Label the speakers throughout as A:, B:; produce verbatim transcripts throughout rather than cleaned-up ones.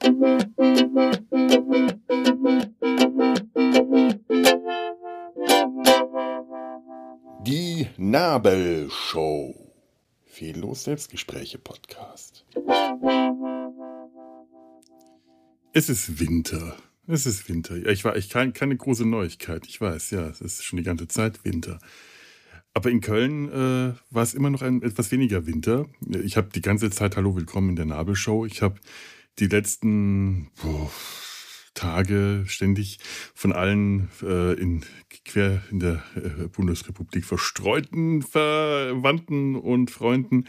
A: Die Nabelshow. Fehllos Selbstgespräche Podcast. Es ist Winter. Es ist Winter. Ja, ich war ich keine, keine große Neuigkeit. Ich weiß, ja, es ist schon die ganze Zeit Winter. Aber in Köln äh, war es immer noch ein etwas weniger Winter. Ich habe die ganze Zeit Hallo, willkommen in der Nabelshow. Ich habe die letzten boah, Tage ständig von allen äh, in, quer in der äh, Bundesrepublik verstreuten Verwandten und Freunden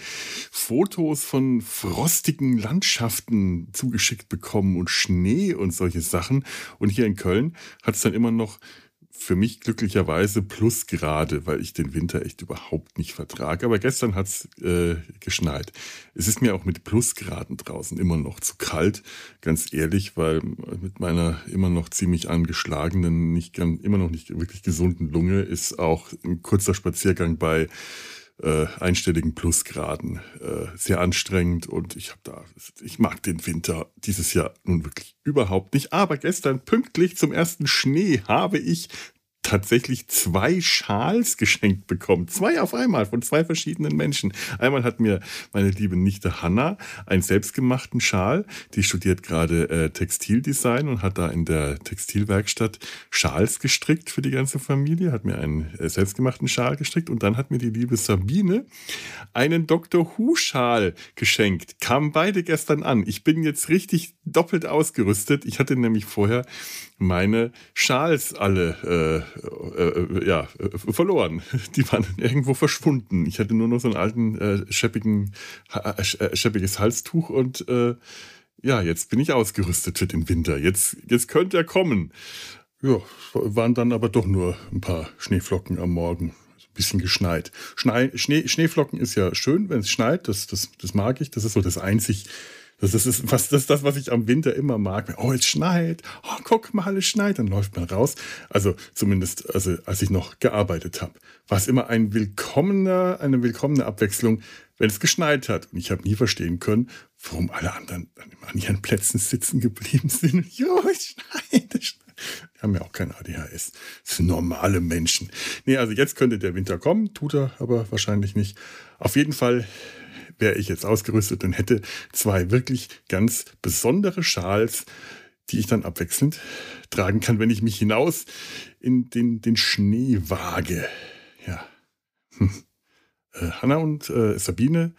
A: Fotos von frostigen Landschaften zugeschickt bekommen und Schnee und solche Sachen. Und hier in Köln hat es dann immer noch für mich glücklicherweise Plusgrade, weil ich den Winter echt überhaupt nicht vertrage. Aber gestern hat es äh, geschneit. Es ist mir auch mit Plusgraden draußen immer noch zu kalt, ganz ehrlich, weil mit meiner immer noch ziemlich angeschlagenen, nicht ganz, immer noch nicht wirklich gesunden Lunge ist auch ein kurzer Spaziergang bei äh, einstelligen Plusgraden äh, sehr anstrengend. Und ich habe da, ich mag den Winter dieses Jahr nun wirklich überhaupt nicht. Aber gestern pünktlich zum ersten Schnee habe ich tatsächlich zwei Schals geschenkt bekommen. Zwei auf einmal von zwei verschiedenen Menschen. Einmal hat mir meine liebe Nichte Hanna einen selbstgemachten Schal. Die studiert gerade äh, Textildesign und hat da in der Textilwerkstatt Schals gestrickt für die ganze Familie. Hat mir einen äh, selbstgemachten Schal gestrickt. Und dann hat mir die liebe Sabine einen Doktor Who-Schal geschenkt. Kamen beide gestern an. Ich bin jetzt richtig doppelt ausgerüstet. Ich hatte nämlich vorher meine Schals alle äh, äh, ja, äh, verloren. Die waren irgendwo verschwunden. Ich hatte nur noch so einen alten, äh, scheppigen, äh, scheppiges Halstuch und äh, ja, jetzt bin ich ausgerüstet für den Winter. Jetzt, jetzt könnte er kommen. Ja, waren dann aber doch nur ein paar Schneeflocken am Morgen. Ein bisschen geschneit. Schnee, Schnee, Schneeflocken ist ja schön, wenn es schneit. Das, das, das mag ich. Das ist so das einzig Das ist, was, das ist das, was ich am Winter immer mag. Oh, es schneit. Oh, guck mal, es schneit. Dann läuft man raus. Also zumindest, also als ich noch gearbeitet habe, war es immer ein willkommener, eine willkommene Abwechslung, wenn es geschneit hat. Und ich habe nie verstehen können, warum alle anderen an ihren Plätzen sitzen geblieben sind. Jo, es schneit, es schneit. Die haben ja auch kein A D H S. Das sind normale Menschen. Nee, also jetzt könnte der Winter kommen. Tut er aber wahrscheinlich nicht. Auf jeden Fall wäre ich jetzt ausgerüstet und hätte zwei wirklich ganz besondere Schals, die ich dann abwechselnd tragen kann, wenn ich mich hinaus in den, den Schnee wage. Ja. Hm. Äh, Hanna und äh, Sabine,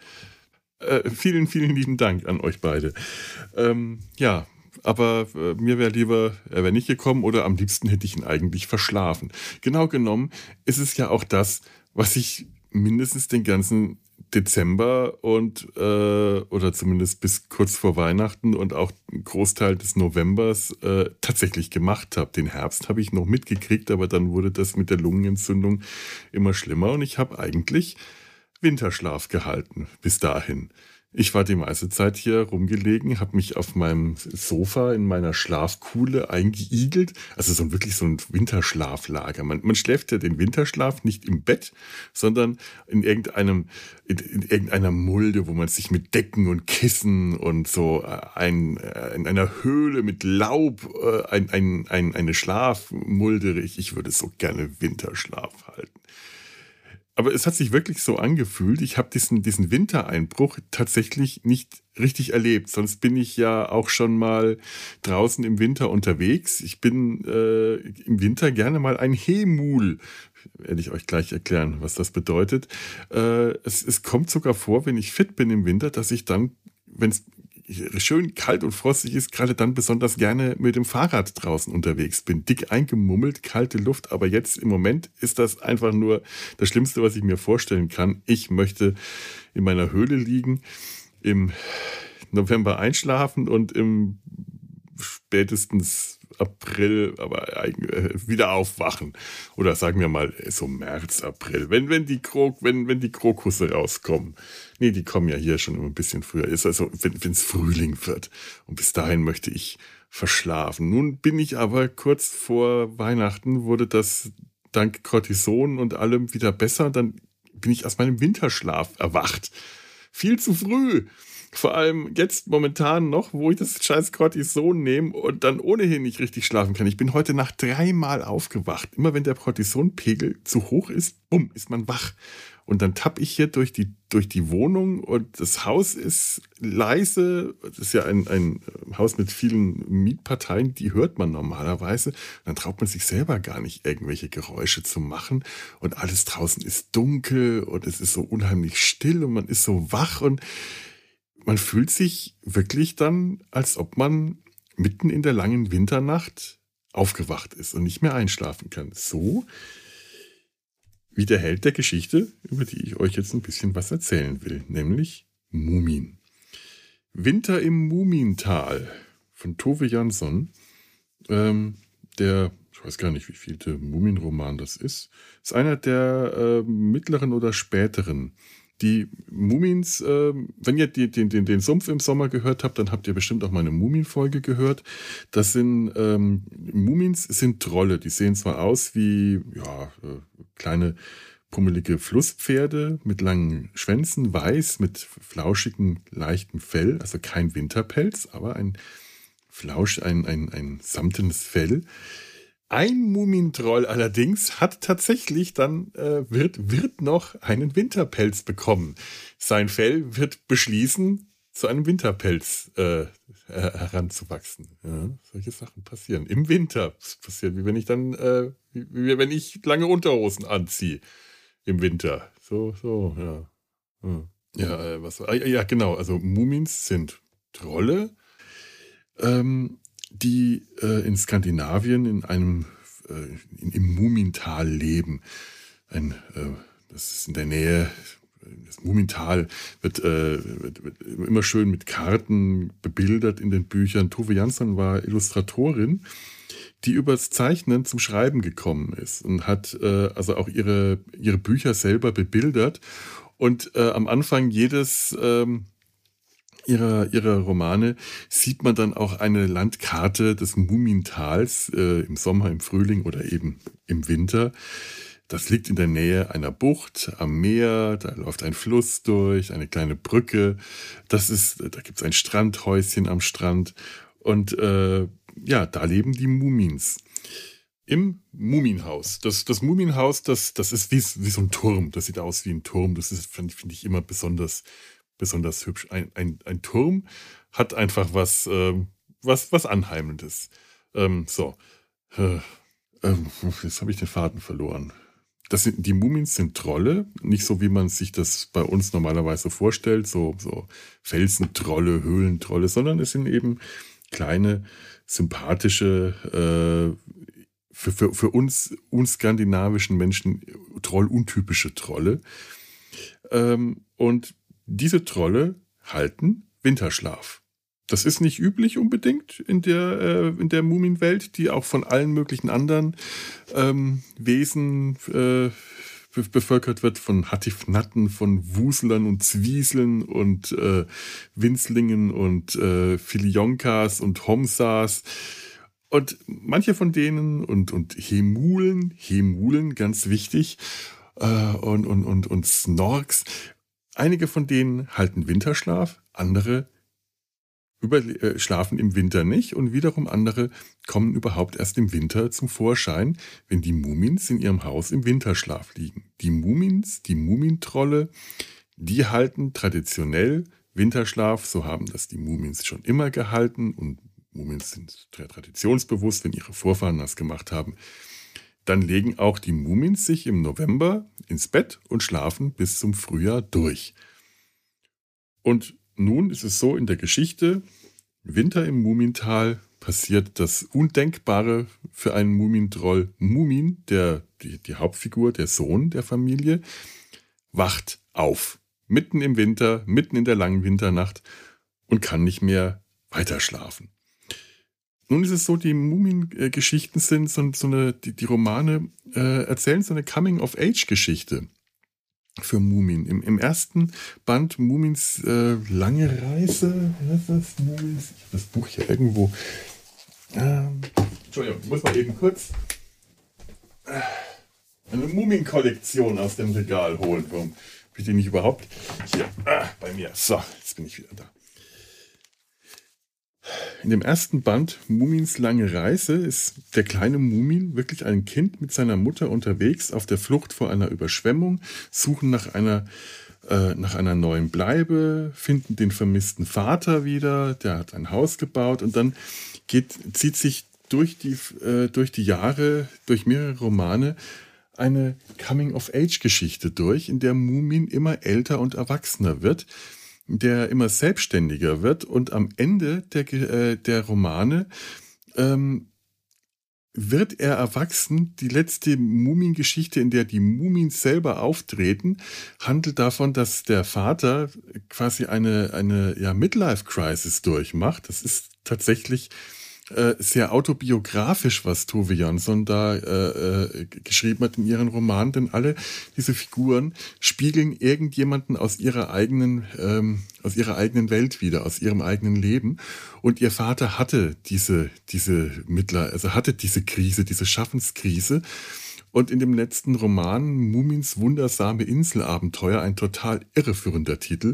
A: äh, vielen, vielen lieben Dank an euch beide. Ähm, ja, aber äh, mir wäre lieber, er wäre nicht gekommen oder am liebsten hätte ich ihn eigentlich verschlafen. Genau genommen ist es ja auch das, was ich mindestens den ganzen Dezember und äh, oder zumindest bis kurz vor Weihnachten und auch einen Großteil des Novembers äh, tatsächlich gemacht habe. Den Herbst habe ich noch mitgekriegt, aber dann wurde das mit der Lungenentzündung immer schlimmer und ich habe eigentlich Winterschlaf gehalten bis dahin. Ich war die meiste Zeit hier rumgelegen, habe mich auf meinem Sofa in meiner Schlafkuhle eingeigelt. Also so ein, wirklich so ein Winterschlaflager. Man, man schläft ja den Winterschlaf nicht im Bett, sondern in irgendeinem in, in irgendeiner Mulde, wo man sich mit Decken und Kissen und so ein, in einer Höhle mit Laub ein, ein, ein, eine Schlafmulde. Ich, ich würde so gerne Winterschlaf halten. Aber es hat sich wirklich so angefühlt, ich habe diesen, diesen Wintereinbruch tatsächlich nicht richtig erlebt. Sonst bin ich ja auch schon mal draußen im Winter unterwegs. Ich bin äh, im Winter gerne mal ein Hemul. Werde ich euch gleich erklären, was das bedeutet. Äh, es, es kommt sogar vor, wenn ich fit bin im Winter, dass ich dann, wenn es schön kalt und frostig ist, gerade dann besonders gerne mit dem Fahrrad draußen unterwegs bin. Dick eingemummelt, kalte Luft, aber jetzt im Moment ist das einfach nur das Schlimmste, was ich mir vorstellen kann. Ich möchte in meiner Höhle liegen, im November einschlafen und im spätestens April, aber wieder aufwachen. Oder sagen wir mal so März, April. Wenn, wenn, die Krok, wenn, wenn die Krokusse rauskommen. Nee, die kommen ja hier schon ein bisschen früher. Ist also, wenn es Frühling wird. Und bis dahin möchte ich verschlafen. Nun bin ich aber kurz vor Weihnachten, wurde das dank Cortison und allem wieder besser. Dann bin ich aus meinem Winterschlaf erwacht. Viel zu früh. Vor allem jetzt momentan noch, wo ich das scheiß Cortison nehme und dann ohnehin nicht richtig schlafen kann. Ich bin heute Nacht dreimal aufgewacht. Immer wenn der Cortisonpegel zu hoch ist, bumm, ist man wach. Und dann tapp ich hier durch die, durch die Wohnung und das Haus ist leise. Das ist ja ein, ein Haus mit vielen Mietparteien, die hört man normalerweise. Dann traut man sich selber gar nicht, irgendwelche Geräusche zu machen. Und alles draußen ist dunkel und es ist so unheimlich still und man ist so wach und man fühlt sich wirklich dann, als ob man mitten in der langen Winternacht aufgewacht ist und nicht mehr einschlafen kann. So wie der Held der Geschichte, über die ich euch jetzt ein bisschen was erzählen will, nämlich Mumin. Winter im Mumintal von Tove Jansson, ähm, der, ich weiß gar nicht, wie vielte Muminroman das ist, ist einer der äh, mittleren oder späteren. Die Mumins, äh, wenn ihr die, den, den, den Sumpf im Sommer gehört habt, dann habt ihr bestimmt auch meine Mumin-Folge gehört. Das sind, ähm, Mumins sind Trolle. Die sehen zwar aus wie, ja, äh, kleine, pummelige Flusspferde mit langen Schwänzen, weiß, mit flauschigem, leichtem Fell, also kein Winterpelz, aber ein Flausch, ein, ein, ein samtenes Fell. Ein Mumintroll allerdings hat tatsächlich dann, äh, wird, wird noch einen Winterpelz bekommen. Sein Fell wird beschließen, zu einem Winterpelz äh, heranzuwachsen. Ja, solche Sachen passieren. Im Winter. Das passiert, wie wenn ich dann, äh, wie, wie wenn ich lange Unterhosen anziehe. Im Winter. So, so, ja. Ja, ja, äh, was, äh, ja genau. Also Mumins sind Trolle, ähm, die äh, in Skandinavien in einem äh, in, im Mumintal leben. Ein, äh, das ist in der Nähe, das Mumintal wird, äh, wird, wird immer schön mit Karten bebildert in den Büchern. Tove Jansson war Illustratorin, die übers Zeichnen zum Schreiben gekommen ist und hat äh, also auch ihre, ihre Bücher selber bebildert. Und äh, am Anfang jedes ähm, Ihrer, ihrer Romane sieht man dann auch eine Landkarte des Mumintals äh, im Sommer, im Frühling oder eben im Winter. Das liegt in der Nähe einer Bucht am Meer, da läuft ein Fluss durch, eine kleine Brücke. Das ist, da gibt es ein Strandhäuschen am Strand und äh, ja, da leben die Mumins. Im Muminhaus. Das, das Muminhaus, das, das ist wie, wie so ein Turm. Das sieht aus wie ein Turm. Das ist, finde find ich, immer besonders besonders hübsch. Ein, ein, ein Turm hat einfach was, ähm, was, was Anheimelndes. Ähm, so. Äh, äh, jetzt habe ich den Faden verloren. Das sind, die Mumins sind Trolle, nicht so wie man sich das bei uns normalerweise vorstellt, so, so Felsentrolle, Höhlentrolle, sondern es sind eben kleine, sympathische, äh, für, für, für uns, uns skandinavischen Menschen trolluntypische Trolle. Ähm, und diese Trolle halten Winterschlaf. Das ist nicht üblich unbedingt in der, äh, in der Muminwelt, die auch von allen möglichen anderen ähm, Wesen äh, be- bevölkert wird, von Hattifnatten, von Wuslern und Zwieseln und äh, Winzlingen und äh, Filionkas und Homsas. Und manche von denen und, und Hemulen, Hemulen, ganz wichtig, äh, und, und, und, und Snorks. Einige von denen halten Winterschlaf, andere über, äh, schlafen im Winter nicht und wiederum andere kommen überhaupt erst im Winter zum Vorschein, wenn die Mumins in ihrem Haus im Winterschlaf liegen. Die Mumins, die Mumintrolle, die halten traditionell Winterschlaf, so haben das die Mumins schon immer gehalten und Mumins sind traditionsbewusst, wenn ihre Vorfahren das gemacht haben. Dann legen auch die Mumins sich im November ins Bett und schlafen bis zum Frühjahr durch. Und nun ist es so in der Geschichte, Winter im Mumintal passiert das Undenkbare für einen Mumintroll. Mumin, der, die, die Hauptfigur, der Sohn der Familie, wacht auf. Mitten im Winter, mitten in der langen Winternacht und kann nicht mehr weiter schlafen. Nun ist es so, die Mumin-Geschichten sind so, so eine, die, die Romane äh, erzählen so eine Coming-of-Age-Geschichte für Mumin. Im, im ersten Band Mumins äh, lange Reise, was ist das? Mumins, ich habe das Buch hier irgendwo. Ähm, Entschuldigung, ich muss mal eben kurz äh, eine Mumin-Kollektion aus dem Regal holen. Warum habe ich die nicht überhaupt hier ah, bei mir? So, jetzt bin ich wieder da. In dem ersten Band Mumins lange Reise ist der kleine Mumin wirklich ein Kind mit seiner Mutter unterwegs auf der Flucht vor einer Überschwemmung, suchen nach einer, äh, nach einer neuen Bleibe, finden den vermissten Vater wieder, der hat ein Haus gebaut und dann geht, zieht sich durch die, äh, durch die Jahre, durch mehrere Romane eine Coming-of-Age-Geschichte durch, in der Mumin immer älter und erwachsener wird, der immer selbstständiger wird und am Ende der, äh, der Romane ähm, wird er erwachsen. Die letzte Mumin-Geschichte, in der die Mumins selber auftreten, handelt davon, dass der Vater quasi eine, eine ja, Midlife-Crisis durchmacht. Das ist tatsächlich äh, sehr autobiografisch, was Tove Jansson da äh, äh, geschrieben hat in ihren Romanen, denn alle diese Figuren spiegeln irgendjemanden aus ihrer eigenen, ähm, aus ihrer eigenen Welt wieder, aus ihrem eigenen Leben. Und ihr Vater hatte diese, diese Mittler, also hatte diese Krise, diese Schaffenskrise. Und in dem letzten Roman, Mumins wundersame Inselabenteuer, ein total irreführender Titel,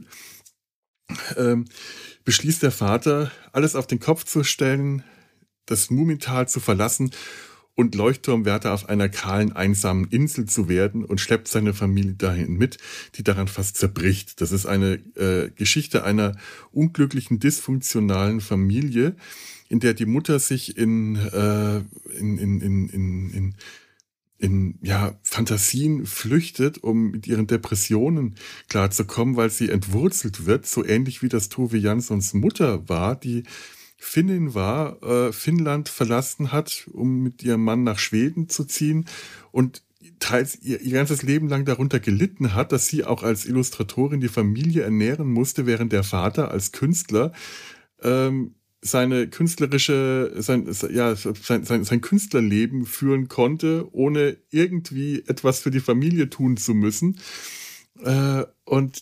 A: ähm, beschließt der Vater, alles auf den Kopf zu stellen, das Mumintal zu verlassen und Leuchtturmwärter auf einer kahlen, einsamen Insel zu werden und schleppt seine Familie dahin mit, die daran fast zerbricht. Das ist eine äh, Geschichte einer unglücklichen, dysfunktionalen Familie, in der die Mutter sich in, äh, in, in, in, in, in in ja, Fantasien flüchtet, um mit ihren Depressionen klarzukommen, weil sie entwurzelt wird, so ähnlich wie das Tove Janssons Mutter war, die Finnin war, äh, Finnland verlassen hat, um mit ihrem Mann nach Schweden zu ziehen und teils ihr, ihr ganzes Leben lang darunter gelitten hat, dass sie auch als Illustratorin die Familie ernähren musste, während der Vater als Künstler ähm, seine künstlerische, sein, ja, sein, sein, sein Künstlerleben führen konnte, ohne irgendwie etwas für die Familie tun zu müssen. Äh, und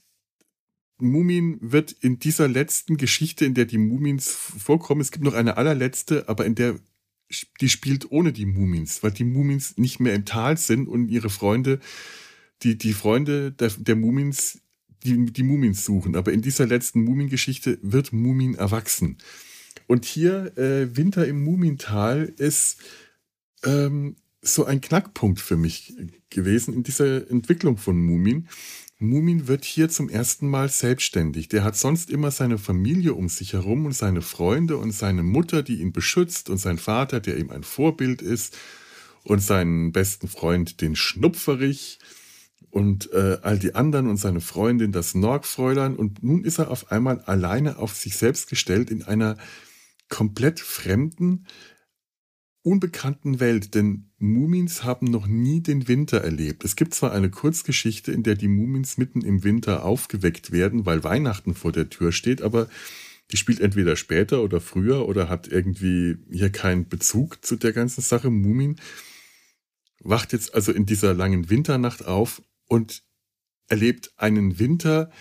A: Mumin wird in dieser letzten Geschichte, in der die Mumins vorkommen, es gibt noch eine allerletzte, aber in der die spielt ohne die Mumins, weil die Mumins nicht mehr im Tal sind und ihre Freunde, die, die Freunde der, der Mumins, die, die Mumins suchen. Aber in dieser letzten Mumin-Geschichte wird Mumin erwachsen. Und hier, äh, Winter im Mumintal, ist ähm, so ein Knackpunkt für mich gewesen in dieser Entwicklung von Mumin. Mumin wird hier zum ersten Mal selbstständig. Der hat sonst immer seine Familie um sich herum und seine Freunde und seine Mutter, die ihn beschützt und sein Vater, der ihm ein Vorbild ist und seinen besten Freund, den Schnupferich und äh, all die anderen und seine Freundin, das Norgfräulein. Und nun ist er auf einmal alleine auf sich selbst gestellt in einer komplett fremden, unbekannten Welt, denn Mumins haben noch nie den Winter erlebt. Es gibt zwar eine Kurzgeschichte, in der die Mumins mitten im Winter aufgeweckt werden, weil Weihnachten vor der Tür steht, aber die spielt entweder später oder früher oder hat irgendwie hier keinen Bezug zu der ganzen Sache. Mumin wacht jetzt also in dieser langen Winternacht auf und erlebt einen Winter,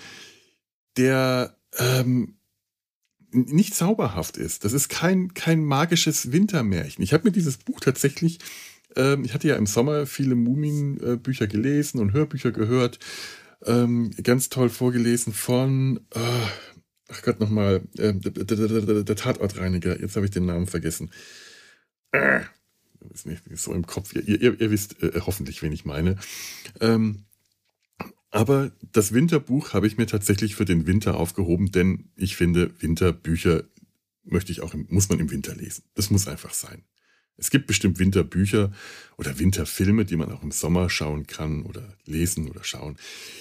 A: der ähm, nicht zauberhaft ist. Das ist kein, kein magisches Wintermärchen. Ich habe mir dieses Buch tatsächlich, ähm, ich hatte ja im Sommer viele Mumin-Bücher gelesen und Hörbücher gehört, ähm, ganz toll vorgelesen von, äh, ach Gott, nochmal, äh, der, der, der, der Tatortreiniger, jetzt habe ich den Namen vergessen. Äh, ist nicht so im Kopf, ihr, ihr, ihr wisst äh, hoffentlich, wen ich meine. Ähm, Aber das Winterbuch habe ich mir tatsächlich für den Winter aufgehoben, denn ich finde, Winterbücher möchte ich auch, im, muss man im Winter lesen. Das muss einfach sein. Es gibt bestimmt Winterbücher oder Winterfilme, die man auch im Sommer schauen kann oder lesen oder schauen,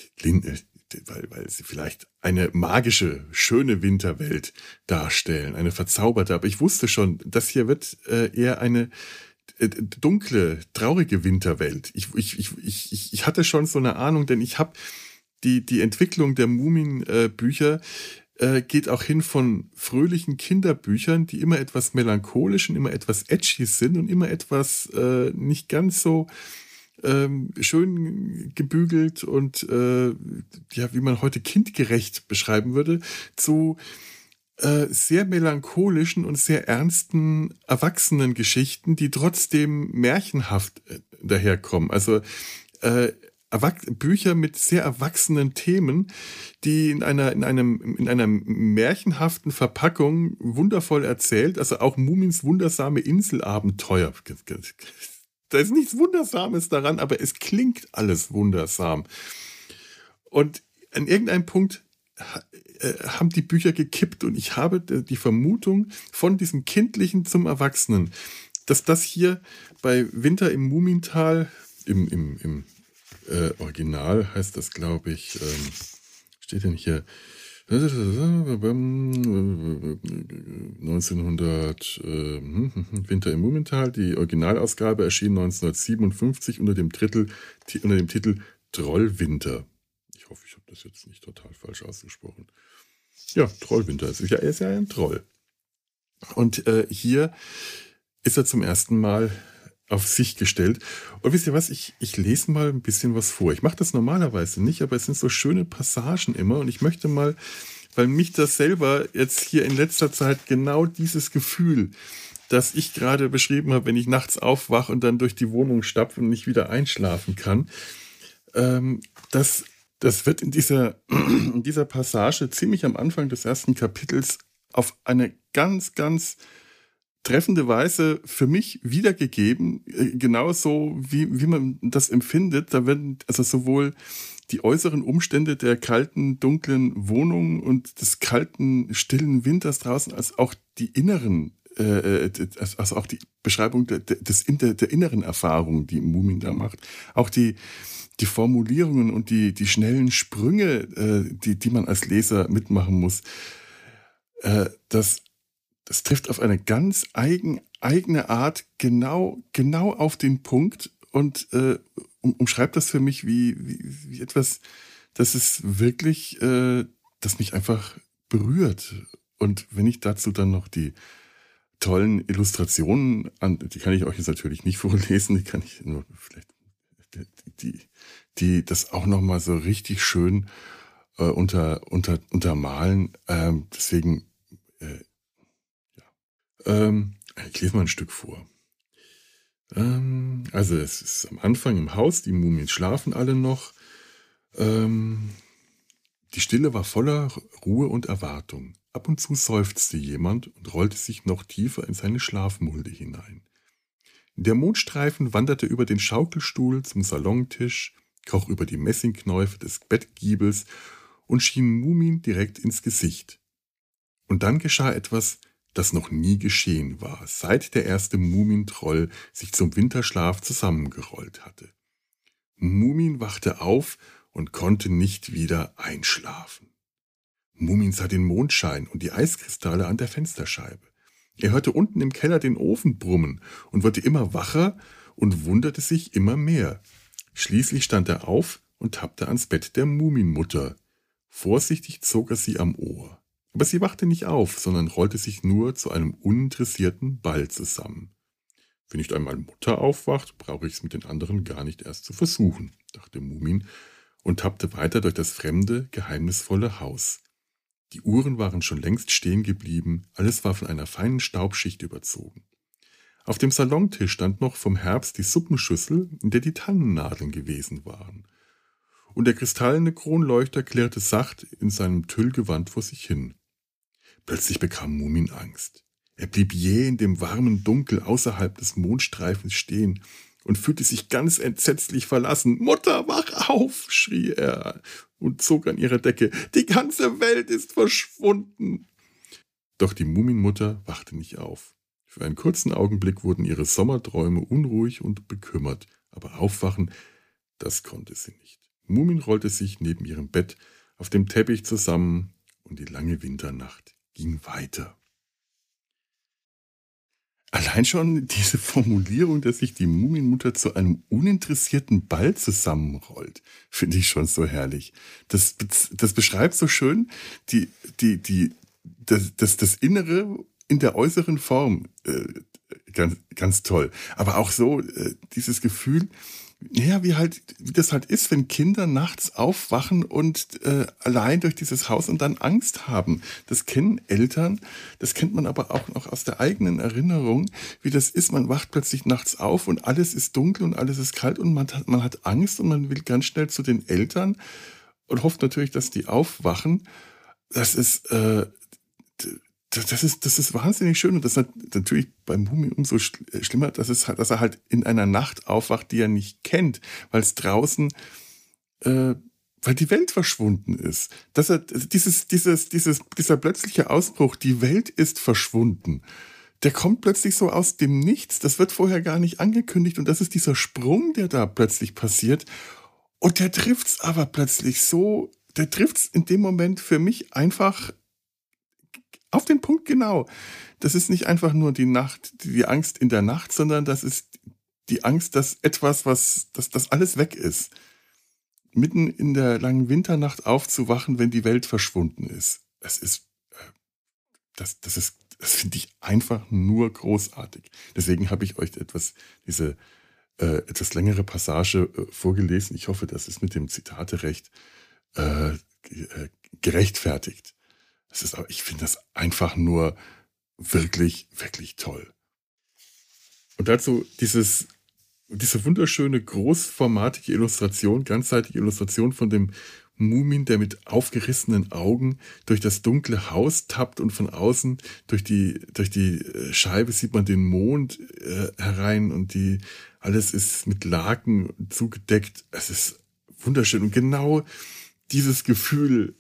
A: weil, weil sie vielleicht eine magische, schöne Winterwelt darstellen, eine verzauberte. Aber ich wusste schon, das hier wird äh, eher eine dunkle, traurige Winterwelt. Ich, ich, ich, ich, ich hatte schon so eine Ahnung, denn ich habe die, die Entwicklung der Mumin-Bücher äh, geht auch hin von fröhlichen Kinderbüchern, die immer etwas melancholisch und immer etwas edgy sind und immer etwas äh, nicht ganz so ähm, schön gebügelt und äh, ja, wie man heute kindgerecht beschreiben würde, zu sehr melancholischen und sehr ernsten Erwachsenengeschichten, die trotzdem märchenhaft daherkommen. Also äh, Erwach- Bücher mit sehr erwachsenen Themen, die in einer, in einem, in einer märchenhaften Verpackung wundervoll erzählt, also auch Mumins wundersame Inselabenteuer. Da ist nichts Wundersames daran, aber es klingt alles wundersam. Und an irgendeinem Punkt äh, haben die Bücher gekippt und ich habe die Vermutung von diesem Kindlichen zum Erwachsenen, dass das hier bei Winter im Mumintal, im, im, im äh, Original heißt das, glaube ich, ähm, steht denn hier, neunzehnhundert, äh, Winter im Mumintal, die Originalausgabe erschien neunzehnhundertsiebenundfünfzig unter dem, Titel, unter dem Titel Trollwinter. Ich hoffe, ich habe das jetzt nicht total falsch ausgesprochen. Ja, Trollwinter. Er ist ja ein Troll. Und äh, hier ist er zum ersten Mal auf sich gestellt. Und wisst ihr was, ich, ich lese mal ein bisschen was vor. Ich mache das normalerweise nicht, aber es sind so schöne Passagen immer. Und ich möchte mal, weil mich das selber jetzt hier in letzter Zeit genau dieses Gefühl, das ich gerade beschrieben habe, wenn ich nachts aufwache und dann durch die Wohnung stapfe und nicht wieder einschlafen kann, ähm, das, das wird in dieser, in dieser Passage ziemlich am Anfang des ersten Kapitels auf eine ganz, ganz treffende Weise für mich wiedergegeben, genauso wie, wie man das empfindet. Da werden also sowohl die äußeren Umstände der kalten, dunklen Wohnung und des kalten, stillen Winters draußen, als auch die inneren, äh, also auch die Beschreibung der, des, der, der inneren Erfahrung, die Mumin da macht. Auch die, die Formulierungen und die, die schnellen Sprünge, äh, die, die man als Leser mitmachen muss, äh, das Das trifft auf eine ganz eigen, eigene Art genau, genau auf den Punkt und äh, um, umschreibt das für mich wie, wie, wie etwas, das ist wirklich, äh, das mich einfach berührt. Und wenn ich dazu dann noch die tollen Illustrationen, an, die kann ich euch jetzt natürlich nicht vorlesen, die kann ich nur vielleicht, die, die das auch nochmal so richtig schön äh, unter, unter, untermalen. Ähm, deswegen, äh, Ähm, ich lese mal ein Stück vor. Ähm, also es ist am Anfang im Haus, die Mumien schlafen alle noch. Ähm, die Stille war voller Ruhe und Erwartung. Ab und zu seufzte jemand und rollte sich noch tiefer in seine Schlafmulde hinein. Der Mondstreifen wanderte über den Schaukelstuhl zum Salontisch, kroch über die Messingknäufe des Bettgiebels und schien Mumin direkt ins Gesicht. Und dann geschah etwas, das noch nie geschehen war, seit der erste Mumintroll sich zum Winterschlaf zusammengerollt hatte. Mumin wachte auf und konnte nicht wieder einschlafen. Mumin sah den Mondschein und die Eiskristalle an der Fensterscheibe. Er hörte unten im Keller den Ofen brummen und wurde immer wacher und wunderte sich immer mehr. Schließlich stand er auf und tappte ans Bett der Muminmutter. Vorsichtig zog er sie am Ohr. Aber sie wachte nicht auf, sondern rollte sich nur zu einem uninteressierten Ball zusammen. Wenn nicht einmal Mutter aufwacht, brauche ich es mit den anderen gar nicht erst zu versuchen, dachte Mumin und tappte weiter durch das fremde, geheimnisvolle Haus. Die Uhren waren schon längst stehen geblieben, alles war von einer feinen Staubschicht überzogen. Auf dem Salontisch stand noch vom Herbst die Suppenschüssel, in der die Tannennadeln gewesen waren. Und der kristallene Kronleuchter klirrte sacht in seinem Tüllgewand vor sich hin. Plötzlich bekam Mumin Angst. Er blieb jäh in dem warmen Dunkel außerhalb des Mondstreifens stehen und fühlte sich ganz entsetzlich verlassen. »Mutter, wach auf!« schrie er und zog an ihrer Decke. »Die ganze Welt ist verschwunden!« Doch die Muminmutter wachte nicht auf. Für einen kurzen Augenblick wurden ihre Sommerträume unruhig und bekümmert, aber aufwachen, das konnte sie nicht. Mumin rollte sich neben ihrem Bett auf dem Teppich zusammen und die lange Winternacht ging weiter. Allein schon diese Formulierung, dass sich die Muminmutter zu einem uninteressierten Ball zusammenrollt, finde ich schon so herrlich. Das, das beschreibt so schön die, die, die, das, das, das Innere in der äußeren Form. Äh, ganz, ganz toll. Aber auch so äh, dieses Gefühl, Ja, wie halt, wie das halt ist, wenn Kinder nachts aufwachen und äh, allein durch dieses Haus und dann Angst haben. Das kennen Eltern, das kennt man aber auch noch aus der eigenen Erinnerung, wie das ist. Man wacht plötzlich nachts auf und alles ist dunkel und alles ist kalt und man hat, man hat Angst und man will ganz schnell zu den Eltern und hofft natürlich, dass die aufwachen. Das ist, äh, das ist, das ist wahnsinnig schön und das ist natürlich beim Mumien umso schl- schlimmer, dass, es, halt- dass er halt in einer Nacht aufwacht, die er nicht kennt, weil es draußen, äh, weil die Welt verschwunden ist. Dass er, dieses, dieses, dieses, dieser plötzliche Ausbruch, die Welt ist verschwunden, der kommt plötzlich so aus dem Nichts, das wird vorher gar nicht angekündigt und das ist dieser Sprung, der da plötzlich passiert und der trifft's aber plötzlich so, der trifft's in dem Moment für mich einfach auf den Punkt genau. Das ist nicht einfach nur die Nacht, die Angst in der Nacht, sondern das ist die Angst, dass etwas, was, dass das alles weg ist. Mitten in der langen Winternacht aufzuwachen, wenn die Welt verschwunden ist. Das ist, äh, das, das ist, das finde ich einfach nur großartig. Deswegen habe ich euch etwas, diese äh, etwas längere Passage äh, vorgelesen. Ich hoffe, das ist mit dem Zitaterecht äh, ge- äh, gerechtfertigt. Das ist, aber ich finde das einfach nur wirklich, wirklich toll. Und dazu dieses, diese wunderschöne, großformatige Illustration, ganzseitige Illustration von dem Mumin, der mit aufgerissenen Augen durch das dunkle Haus tappt und von außen durch die, durch die äh, Scheibe sieht man den Mond äh, herein und die, alles ist mit Laken zugedeckt. Es ist wunderschön und genau dieses Gefühl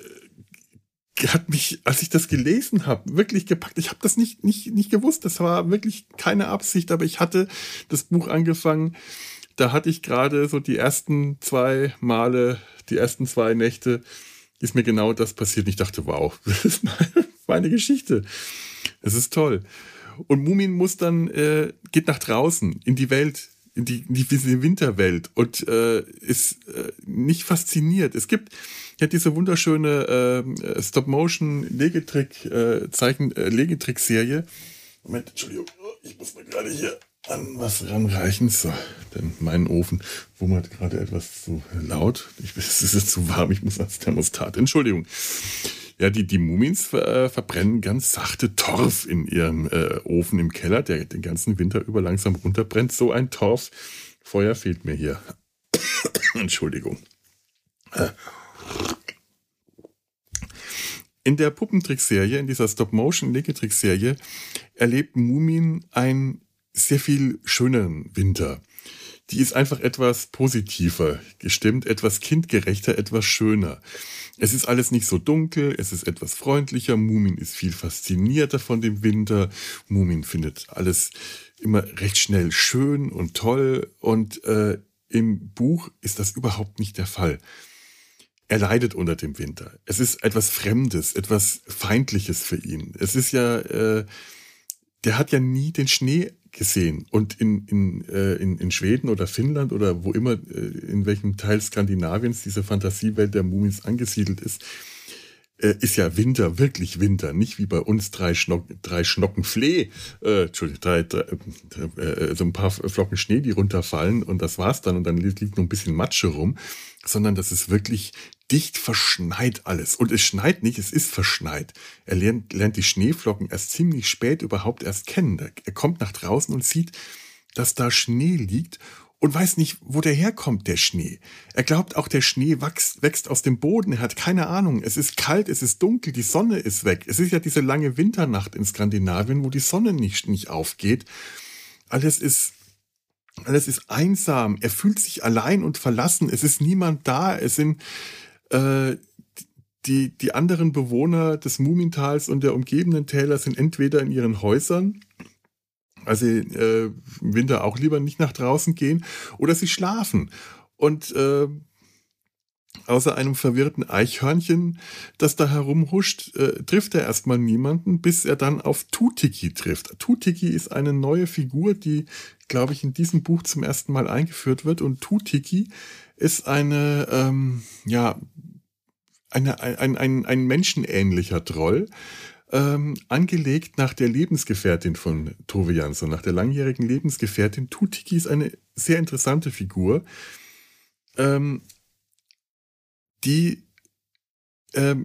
A: hat mich, als ich das gelesen habe, wirklich gepackt. Ich habe das nicht, nicht, nicht gewusst. Das war wirklich keine Absicht, aber ich hatte das Buch angefangen. Da hatte ich gerade so die ersten zwei Male, die ersten zwei Nächte, ist mir genau das passiert. Und ich dachte, wow, das ist meine Geschichte. Das ist toll. Und Mumin muss dann, äh, geht nach draußen, in die Welt, in die, in die, diese Winterwelt und äh, ist äh, nicht fasziniert. Es gibt ja diese wunderschöne äh, Stop-Motion-Legetrick, äh, Zeichen, äh, Legetrick-Serie. Moment, Entschuldigung, ich muss mal gerade hier an was ranreichen. So, denn mein Ofen wummert gerade etwas zu laut. Ich, es ist jetzt zu warm, ich muss ans Thermostat. Entschuldigung. Ja, die, die Mumins äh, verbrennen ganz sachte Torf in ihrem äh, Ofen im Keller, der den ganzen Winter über langsam runterbrennt. So ein Torffeuer fehlt mir hier. Entschuldigung. In der Puppentrickserie, in dieser Stop-Motion-Legetrickserie, erlebt Mumin einen sehr viel schöneren Winter. Die ist einfach etwas positiver gestimmt, etwas kindgerechter, etwas schöner. Es ist alles nicht so dunkel, es ist etwas freundlicher. Mumin ist viel faszinierter von dem Winter. Mumin findet alles immer recht schnell schön und toll. Und äh, im Buch ist das überhaupt nicht der Fall. Er leidet unter dem Winter. Es ist etwas Fremdes, etwas Feindliches für ihn. Es ist ja, äh, der hat ja nie den Schnee gesehen. Und in, in, äh, in, in Schweden oder Finnland oder wo immer, äh, in welchem Teil Skandinaviens diese Fantasiewelt der Mumins angesiedelt ist, äh, ist ja Winter, wirklich Winter. Nicht wie bei uns drei, Schnock, drei Schnocken Flee, äh, Entschuldigung, drei, drei, äh, so ein paar Flocken Schnee, die runterfallen und das war's dann und dann liegt noch ein bisschen Matsche rum, sondern das ist wirklich dicht verschneit alles. Und es schneit nicht, es ist verschneit. Er lernt, lernt die Schneeflocken erst ziemlich spät überhaupt erst kennen. Er kommt nach draußen und sieht, dass da Schnee liegt und weiß nicht, wo der herkommt, der Schnee. Er glaubt auch, der Schnee wächst, wächst aus dem Boden. Er hat keine Ahnung. Es ist kalt, es ist dunkel, die Sonne ist weg. Es ist ja diese lange Winternacht in Skandinavien, wo die Sonne nicht, nicht aufgeht. Alles ist Alles ist einsam. Er fühlt sich allein und verlassen. Es ist niemand da. Es sind äh, die, die anderen Bewohner des Mumintals und der umgebenden Täler sind entweder in ihren Häusern, also äh, im Winter auch lieber nicht nach draußen gehen, oder sie schlafen. Und äh, außer einem verwirrten Eichhörnchen, das da herumhuscht, äh, trifft er erstmal niemanden, bis er dann auf Tutiki trifft. Tutiki ist eine neue Figur, die, glaube ich, in diesem Buch zum ersten Mal eingeführt wird. Und Tutiki ist eine, ähm, ja, eine, ein, ein, ein menschenähnlicher Troll. ähm, angelegt nach der Lebensgefährtin von Tove Jansson, nach der langjährigen Lebensgefährtin. Tutiki ist eine sehr interessante Figur, ähm, die ähm,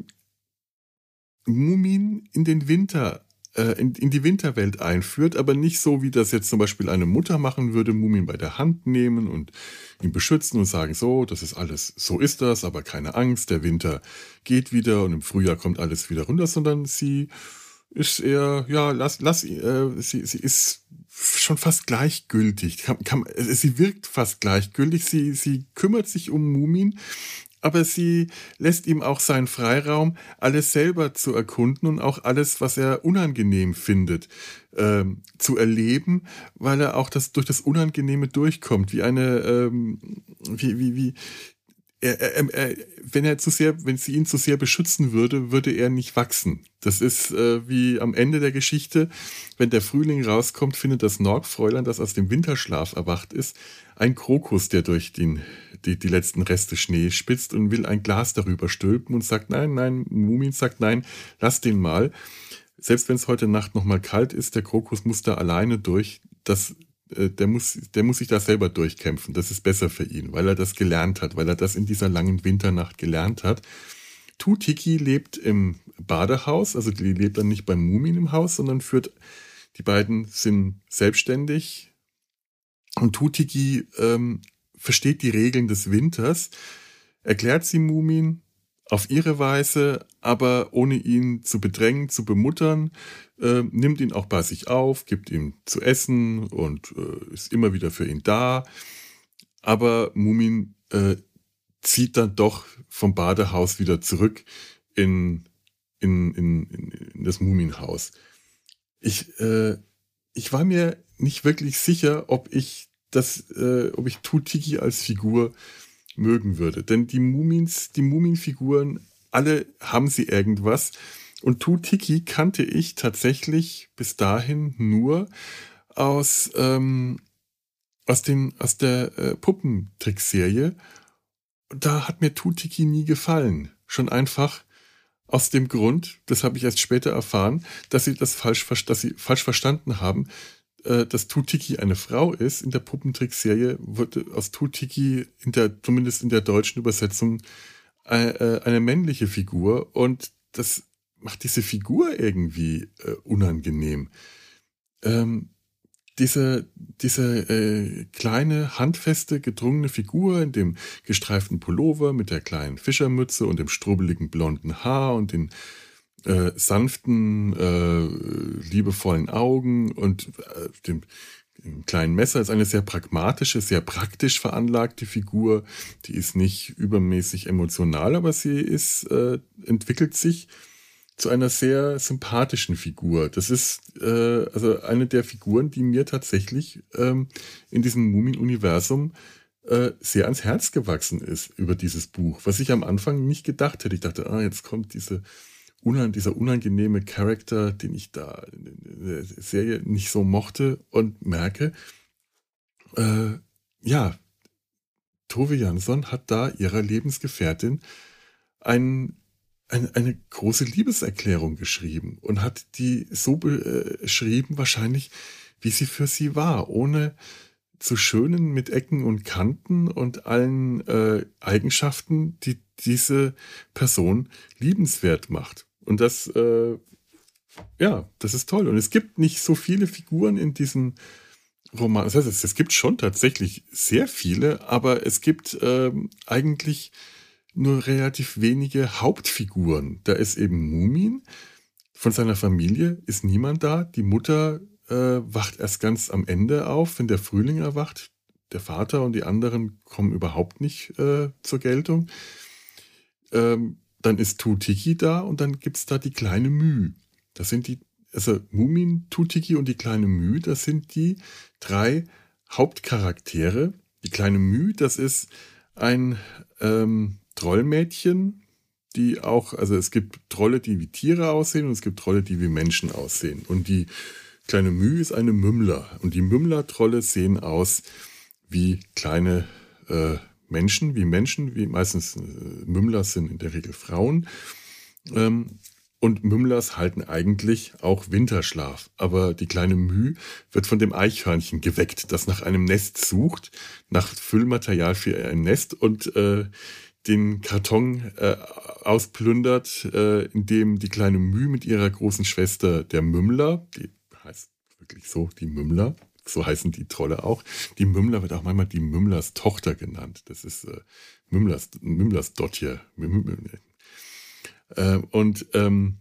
A: Mumien in den Winter, äh, in, in die Winterwelt einführt, aber nicht so, wie das jetzt zum Beispiel eine Mutter machen würde, Mumien bei der Hand nehmen und ihn beschützen und sagen, so, das ist alles, so ist das, aber keine Angst, der Winter geht wieder und im Frühjahr kommt alles wieder runter, sondern sie ist eher, ja, lass, lass, äh, sie, sie ist schon fast gleichgültig. Kann, kann, sie wirkt fast gleichgültig, sie, sie kümmert sich um Mumien, aber sie lässt ihm auch seinen Freiraum, alles selber zu erkunden und auch alles, was er unangenehm findet, ähm, zu erleben, weil er auch das durch das Unangenehme durchkommt, wie eine, ähm, wie, wie, wie, er, er, er, wenn er zu sehr, wenn sie ihn zu sehr beschützen würde, würde er nicht wachsen. Das ist äh, wie am Ende der Geschichte, wenn der Frühling rauskommt, findet das Norgfräulein, das aus dem Winterschlaf erwacht ist, ein Krokus, der durch den, die, die letzten Reste Schnee spitzt und will ein Glas darüber stülpen und sagt, nein, nein, Mumin sagt, nein, lass den mal. Selbst wenn es heute Nacht noch mal kalt ist, der Krokus muss da alleine durch. Das Der muss, der muss sich da selber durchkämpfen. Das ist besser für ihn, weil er das gelernt hat, weil er das in dieser langen Winternacht gelernt hat. Tutiki lebt im Badehaus, also die lebt dann nicht beim Mumin im Haus, sondern führt, die beiden sind selbstständig und Tutiki ähm, versteht die Regeln des Winters, erklärt sie Mumin auf ihre Weise, aber ohne ihn zu bedrängen, zu bemuttern, äh, nimmt ihn auch bei sich auf, gibt ihm zu essen und äh, ist immer wieder für ihn da. Aber Mumin äh, zieht dann doch vom Badehaus wieder zurück in, in, in, in das Muminhaus. Ich, äh, ich war mir nicht wirklich sicher, ob ich das, äh, ob ich Tutiki als Figur mögen würde. Denn die Mumins, die Muminfiguren, alle haben sie irgendwas. Und Tutiki kannte ich tatsächlich bis dahin nur aus, ähm, aus, dem, aus der äh, Puppentrickserie. Da hat mir Tutiki nie gefallen. Schon einfach aus dem Grund, das habe ich erst später erfahren, dass sie das falsch, dass sie falsch verstanden haben, dass Tutiki eine Frau ist. In der Puppentrickserie wurde aus Tutiki, in der, zumindest in der deutschen Übersetzung, eine männliche Figur. Und das macht diese Figur irgendwie äh, unangenehm. Ähm, diese diese äh, kleine, handfeste, gedrungene Figur in dem gestreiften Pullover mit der kleinen Fischermütze und dem strubbeligen blonden Haar und den Äh, sanften, äh, liebevollen Augen und äh, dem, dem kleinen Messer ist eine sehr pragmatische, sehr praktisch veranlagte Figur. Die ist nicht übermäßig emotional, aber sie ist, äh, entwickelt sich zu einer sehr sympathischen Figur. Das ist äh, also eine der Figuren, die mir tatsächlich ähm, in diesem Mumin-Universum äh, sehr ans Herz gewachsen ist über dieses Buch, was ich am Anfang nicht gedacht hätte. Ich dachte, ah, jetzt kommt diese dieser unangenehme Charakter, den ich da in der Serie nicht so mochte und merke, äh, ja, Tove Jansson hat da ihrer Lebensgefährtin ein, ein, eine große Liebeserklärung geschrieben und hat die so beschrieben, wahrscheinlich, wie sie für sie war, ohne zu schönen mit Ecken und Kanten und allen äh, Eigenschaften, die diese Person liebenswert macht. Und das, äh, ja, das ist toll. Und es gibt nicht so viele Figuren in diesem Roman. Das heißt, es, es gibt schon tatsächlich sehr viele, aber es gibt ähm, eigentlich nur relativ wenige Hauptfiguren. Da ist eben Mumin. Von seiner Familie ist niemand da. Die Mutter äh, wacht erst ganz am Ende auf, wenn der Frühling erwacht. Der Vater und die anderen kommen überhaupt nicht äh, zur Geltung. Ähm, Dann ist Tutiki da und dann gibt es da die kleine Müh. Das sind die, also Mumin, Tutiki und die kleine Müh, das sind die drei Hauptcharaktere. Die kleine Müh, das ist ein ähm, Trollmädchen, die auch, also es gibt Trolle, die wie Tiere aussehen und es gibt Trolle, die wie Menschen aussehen. Und die kleine Müh ist eine Mümmler. Und die Mümmler-Trolle sehen aus wie kleine äh, Menschen, wie Menschen, wie meistens äh, Mümmler sind in der Regel Frauen. Ähm, Und Mümmlers halten eigentlich auch Winterschlaf. Aber die kleine Müh wird von dem Eichhörnchen geweckt, das nach einem Nest sucht, nach Füllmaterial für ein Nest und äh, den Karton äh, ausplündert, äh, in dem die kleine Müh mit ihrer großen Schwester, der Mümmler, die heißt wirklich so, die Mümmler, so heißen die Trolle auch. Die Mümmler wird auch manchmal die Mümmlers Tochter genannt. Das ist äh, Mümmlers, Mümmlers Dotje. Äh, und, ähm,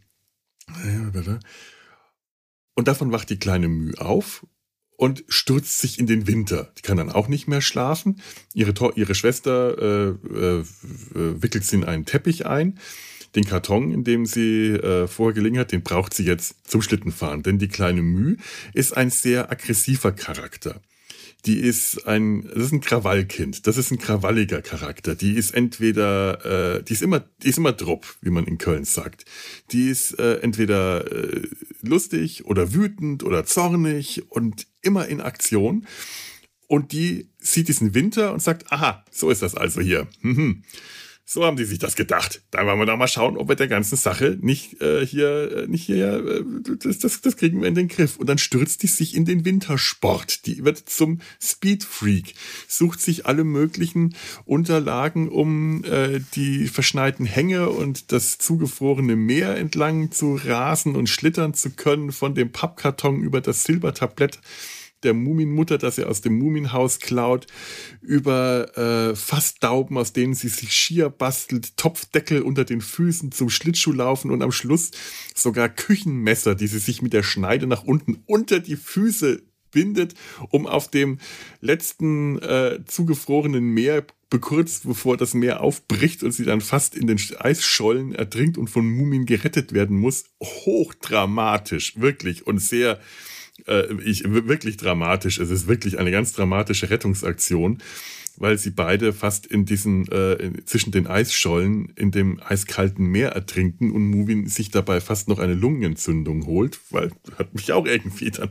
A: und davon wacht die kleine Müh auf und stürzt sich in den Winter. Die kann dann auch nicht mehr schlafen. Ihre, ihre Schwester äh, äh, wickelt sie in einen Teppich ein. Den Karton, in dem sie äh, vorher gelegen hat, den braucht sie jetzt zum Schlittenfahren. Denn die kleine Müh ist ein sehr aggressiver Charakter. Die ist ein, das ist ein Krawallkind. Das ist ein krawalliger Charakter. Die ist entweder, äh, die ist immer, die ist immer drupp, wie man in Köln sagt. Die ist äh, entweder äh, lustig oder wütend oder zornig und immer in Aktion. Und die sieht diesen Winter und sagt, aha, so ist das also hier. Mhm. So haben die sich das gedacht. Da wollen wir doch mal schauen, ob wir der ganzen Sache nicht äh, hier, nicht hier, äh, das, das, das kriegen wir in den Griff. Und dann stürzt die sich in den Wintersport. Die wird zum Speedfreak, sucht sich alle möglichen Unterlagen, um äh, die verschneiten Hänge und das zugefrorene Meer entlang zu rasen und schlittern zu können, von dem Pappkarton über das Silbertablett der Muminmutter, das sie aus dem Muminhaus klaut, über äh, Fassdauben, aus denen sie sich Skier bastelt, Topfdeckel unter den Füßen zum Schlittschuhlaufen und am Schluss sogar Küchenmesser, die sie sich mit der Schneide nach unten unter die Füße bindet, um auf dem letzten äh, zugefrorenen Meer, kurz bevor das Meer aufbricht und sie dann fast in den Eisschollen ertrinkt und von Mumien gerettet werden muss, hochdramatisch, wirklich, und sehr Ich, wirklich dramatisch. Es ist wirklich eine ganz dramatische Rettungsaktion, weil sie beide fast in diesen, äh, zwischen den Eisschollen in dem eiskalten Meer ertrinken und Mumin sich dabei fast noch eine Lungenentzündung holt, weil hat mich auch irgendwie dann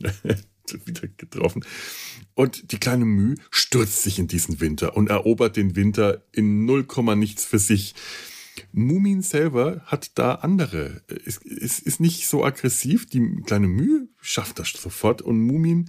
A: wieder getroffen. Und die kleine Müh stürzt sich in diesen Winter und erobert den Winter in null Komma nichts für sich. Mumin selber hat da andere, ist, ist, ist nicht so aggressiv. Die kleine Müh schafft das sofort und Mumin,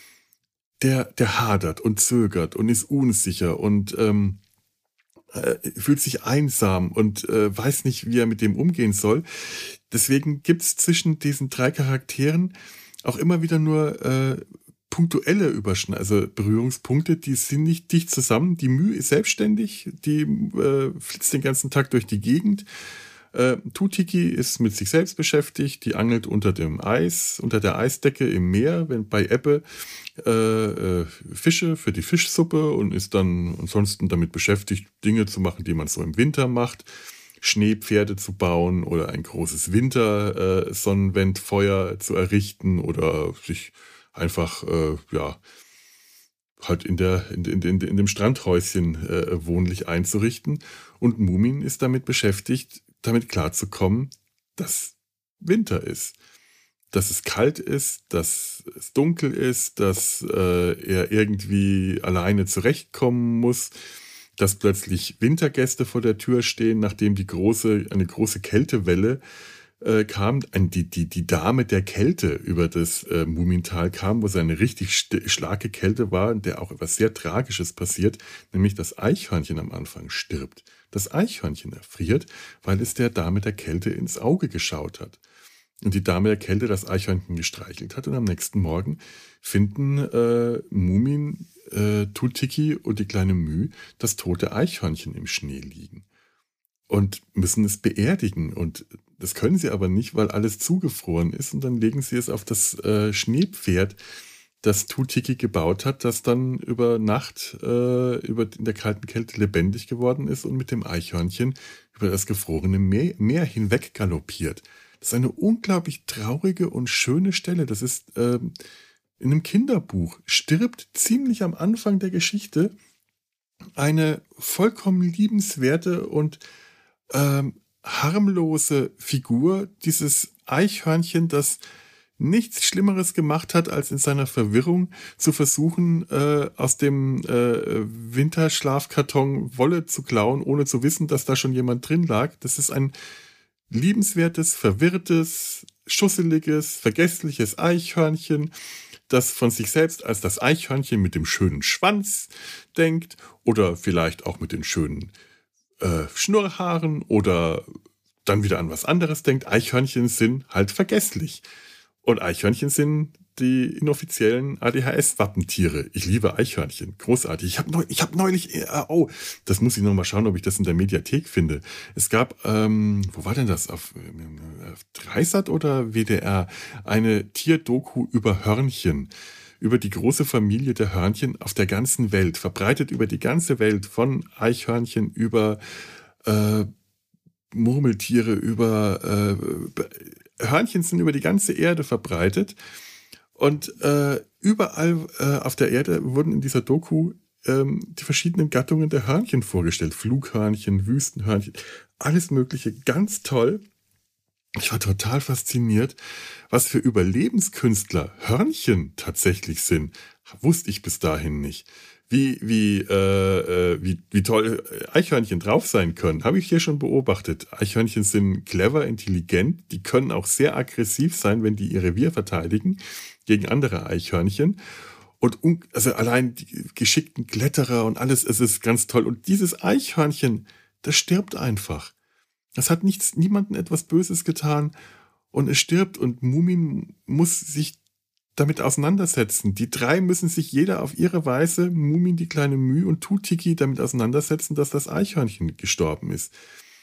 A: der, der hadert und zögert und ist unsicher und ähm, äh, fühlt sich einsam und äh, weiß nicht, wie er mit dem umgehen soll. Deswegen gibt es zwischen diesen drei Charakteren auch immer wieder nur äh, punktuelle Überschneidungen, also Berührungspunkte, die sind nicht dicht zusammen. Die Müh ist selbstständig, die äh, flitzt den ganzen Tag durch die Gegend. Äh, Tutiki ist mit sich selbst beschäftigt, die angelt unter dem Eis, unter der Eisdecke im Meer, wenn bei Ebbe äh, äh, Fische für die Fischsuppe und ist dann ansonsten damit beschäftigt, Dinge zu machen, die man so im Winter macht. Schneepferde zu bauen oder ein großes Winter-Sonnenwendfeuer äh, zu errichten oder sich einfach, äh, ja, halt in, der, in, in, in, in dem Strandhäuschen äh, wohnlich einzurichten. Und Mumin ist damit beschäftigt, damit klarzukommen, dass Winter ist. Dass es kalt ist, dass es dunkel ist, dass äh, er irgendwie alleine zurechtkommen muss, dass plötzlich Wintergäste vor der Tür stehen, nachdem die große, eine große Kältewelle äh, kam, die, die, die Dame der Kälte über das äh, Mumintal kam, wo es eine richtig st- starke Kälte war, in der auch etwas sehr Tragisches passiert, nämlich das Eichhörnchen am Anfang stirbt. Das Eichhörnchen erfriert, weil es der Dame der Kälte ins Auge geschaut hat. Und die Dame der Kälte das Eichhörnchen gestreichelt hat und am nächsten Morgen finden äh, Mumin, äh, Tutiki und die kleine Müh das tote Eichhörnchen im Schnee liegen. Und müssen es beerdigen. Und das können sie aber nicht, weil alles zugefroren ist. Und dann legen sie es auf das äh, Schneepferd, das Tutiki gebaut hat, das dann über Nacht äh, über in der kalten Kälte lebendig geworden ist und mit dem Eichhörnchen über das gefrorene Meer, Meer hinweg galoppiert. Das ist eine unglaublich traurige und schöne Stelle. Das ist äh, in einem Kinderbuch, stirbt ziemlich am Anfang der Geschichte eine vollkommen liebenswerte und ähm, harmlose Figur, dieses Eichhörnchen, das nichts Schlimmeres gemacht hat, als in seiner Verwirrung zu versuchen, äh, aus dem äh, Winterschlafkarton Wolle zu klauen, ohne zu wissen, dass da schon jemand drin lag. Das ist ein liebenswertes, verwirrtes, schusseliges, vergessliches Eichhörnchen, das von sich selbst als das Eichhörnchen mit dem schönen Schwanz denkt oder vielleicht auch mit den schönen äh, Schnurrhaaren oder dann wieder an was anderes denkt. Eichhörnchen sind halt vergesslich. Und Eichhörnchen sind die inoffiziellen A D H S-Wappentiere. Ich liebe Eichhörnchen. Großartig. Ich habe neu, ich hab neulich, äh, oh, das muss ich noch mal schauen, ob ich das in der Mediathek finde. Es gab, ähm, wo war denn das? Auf, äh, auf Dreisat oder W D R? Eine Tierdoku über Hörnchen. Über die große Familie der Hörnchen auf der ganzen Welt. Verbreitet über die ganze Welt. Von Eichhörnchen über äh, Murmeltiere, über äh, Hörnchen sind über die ganze Erde verbreitet. Und äh, überall äh, auf der Erde wurden in dieser Doku ähm, die verschiedenen Gattungen der Hörnchen vorgestellt. Flughörnchen, Wüstenhörnchen, alles Mögliche. Ganz toll. Ich war total fasziniert, was für Überlebenskünstler Hörnchen tatsächlich sind. Wusste ich bis dahin nicht. Wie, wie, äh, wie, wie toll Eichhörnchen drauf sein können, habe ich hier schon beobachtet. Eichhörnchen sind clever, intelligent, die können auch sehr aggressiv sein, wenn die ihr Revier verteidigen gegen andere Eichhörnchen. Und also allein die geschickten Kletterer und alles, es ist ganz toll. Und dieses Eichhörnchen, das stirbt einfach. Das hat nichts, niemandem etwas Böses getan und es stirbt und Mumin muss sich damit auseinandersetzen. Die drei müssen sich jeder auf ihre Weise, Mumin, die kleine Müh und Tutiki, damit auseinandersetzen, dass das Eichhörnchen gestorben ist.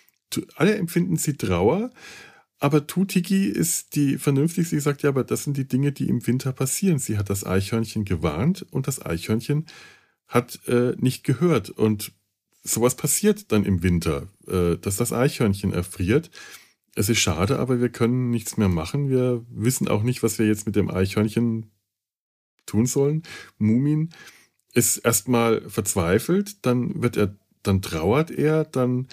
A: Alle empfinden sie Trauer, aber Tutiki ist die vernünftigste, sie sagt, ja, aber das sind die Dinge, die im Winter passieren. Sie hat das Eichhörnchen gewarnt und das Eichhörnchen hat äh, nicht gehört. Und sowas passiert dann im Winter, äh, dass das Eichhörnchen erfriert. Es ist schade, aber wir können nichts mehr machen. Wir wissen auch nicht, was wir jetzt mit dem Eichhörnchen tun sollen. Mumin ist erstmal verzweifelt, dann wird er, dann trauert er, dann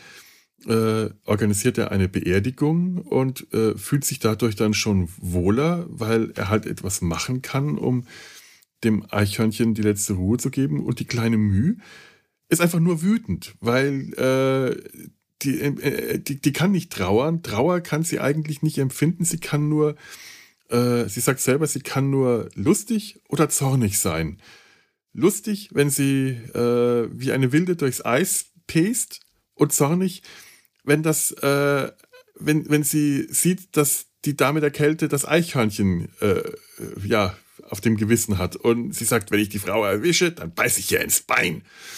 A: äh, organisiert er eine Beerdigung und äh, fühlt sich dadurch dann schon wohler, weil er halt etwas machen kann, um dem Eichhörnchen die letzte Ruhe zu geben. Und die kleine Müh ist einfach nur wütend, weil äh, die, äh, die, die kann nicht trauern. Trauer kann sie eigentlich nicht empfinden. Sie kann nur, äh, sie sagt selber, sie kann nur lustig oder zornig sein. Lustig, wenn sie äh, wie eine Wilde durchs Eis pest, und zornig, wenn das, äh, wenn, wenn sie sieht, dass die Dame der Kälte das Eichhörnchen äh, ja, auf dem Gewissen hat. Und sie sagt, wenn ich die Frau erwische, dann beiß ich ihr ins Bein.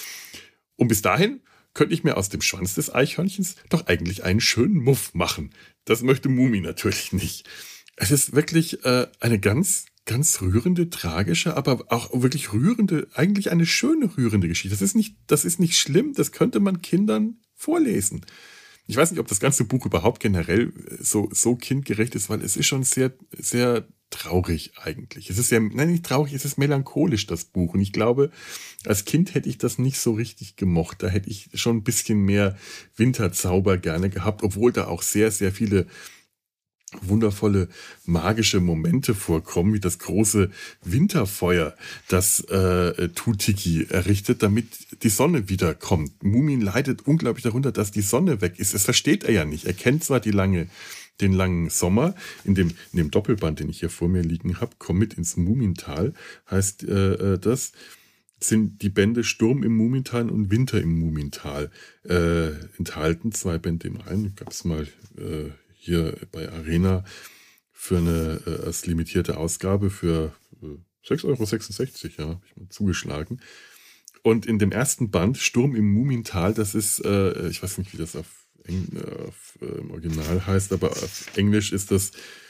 A: Und bis dahin könnte ich mir aus dem Schwanz des Eichhörnchens doch eigentlich einen schönen Muff machen. Das möchte Mumi natürlich nicht. Es ist wirklich äh, eine ganz, ganz rührende, tragische, aber auch wirklich rührende, eigentlich eine schöne rührende Geschichte. Das ist nicht, das ist nicht schlimm, das könnte man Kindern vorlesen. Ich weiß nicht, ob das ganze Buch überhaupt generell so, so kindgerecht ist, weil es ist schon sehr, sehr traurig eigentlich. Es ist ja, nein, nicht traurig, es ist melancholisch, das Buch. Und ich glaube, als Kind hätte ich das nicht so richtig gemocht. Da hätte ich schon ein bisschen mehr Winterzauber gerne gehabt, obwohl da auch sehr, sehr viele wundervolle magische Momente vorkommen, wie das große Winterfeuer, das äh, Tutiki errichtet, damit die Sonne wiederkommt. Mumin leidet unglaublich darunter, dass die Sonne weg ist. Das versteht er ja nicht. Er kennt zwar die lange, den langen Sommer, in dem, in dem Doppelband, den ich hier vor mir liegen habe, Komm mit ins Mumintal, heißt äh, das, sind die Bände Sturm im Mumintal und Winter im Mumintal äh, enthalten. Zwei Bände im einen, gab es mal äh, hier bei Arena für eine äh, als limitierte Ausgabe für äh, sechs Euro sechsundsechzig, ja, habe ich mal zugeschlagen. Und in dem ersten Band, Sturm im Mumintal, das ist, äh, ich weiß nicht, wie das auf, Eng, äh, auf äh, im Original heißt, aber auf Englisch ist das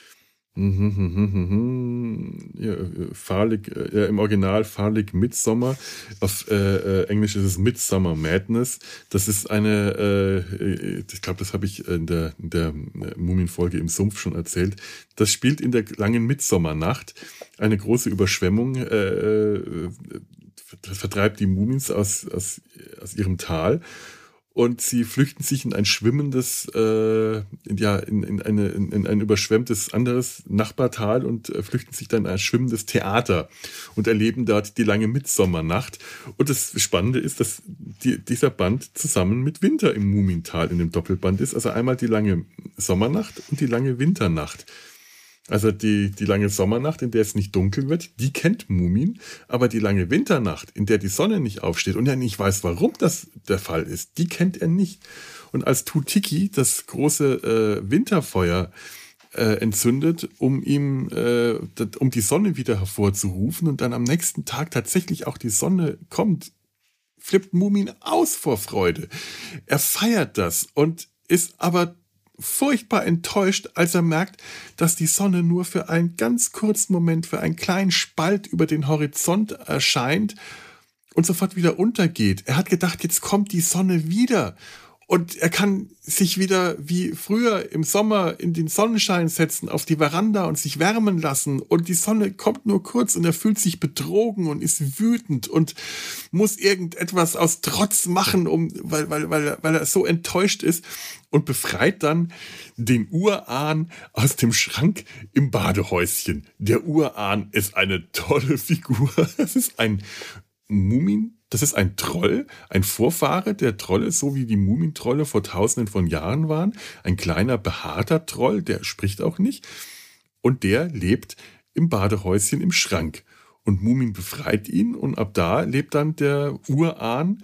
A: ja, Farlig, ja, im Original Farlig Midsommer, auf äh, Englisch ist es Midsummer Madness. Das ist eine, äh, ich glaube, das habe ich in der, in der Mumin-Folge im Sumpf schon erzählt. Das spielt in der langen Midsommernacht. Eine große Überschwemmung äh, vertreibt die Mumins aus, aus, aus ihrem Tal. und sie flüchten sich in ein schwimmendes, äh, ja, in, in, eine, in, in ein überschwemmtes anderes Nachbartal und äh, flüchten sich dann in ein schwimmendes Theater und erleben dort die lange Mitsommernacht. Und das Spannende ist, dass die, dieser Band zusammen mit Winter im Mumintal in dem Doppelband ist. Also einmal die lange Sommernacht und die lange Winternacht. Also die, die lange Sommernacht, in der es nicht dunkel wird, die kennt Mumin, aber die lange Winternacht, in der die Sonne nicht aufsteht und er nicht weiß, warum das der Fall ist, die kennt er nicht. Und als Tutiki das große äh, Winterfeuer äh, entzündet, um ihm, äh, um die Sonne wieder hervorzurufen und dann am nächsten Tag tatsächlich auch die Sonne kommt, flippt Mumin aus vor Freude. Er feiert das und ist aber furchtbar enttäuscht, als er merkt, dass die Sonne nur für einen ganz kurzen Moment, für einen kleinen Spalt über den Horizont erscheint und sofort wieder untergeht. Er hat gedacht, jetzt kommt die Sonne wieder und er kann sich wieder wie früher im Sommer in den Sonnenschein setzen, auf die Veranda und sich wärmen lassen und die Sonne kommt nur kurz und er fühlt sich betrogen und ist wütend und muss irgendetwas aus Trotz machen, um, weil, weil, weil, weil er so enttäuscht ist und befreit dann den Urahn aus dem Schrank im Badehäuschen. Der Urahn ist eine tolle Figur. Das ist ein Mumin. Das ist ein Troll, ein Vorfahre der Trolle, so wie die Mumintrolle vor tausenden von Jahren waren. Ein kleiner, behaarter Troll, der spricht auch nicht. Und der lebt im Badehäuschen im Schrank. Und Mumin befreit ihn und ab da lebt dann der Urahn,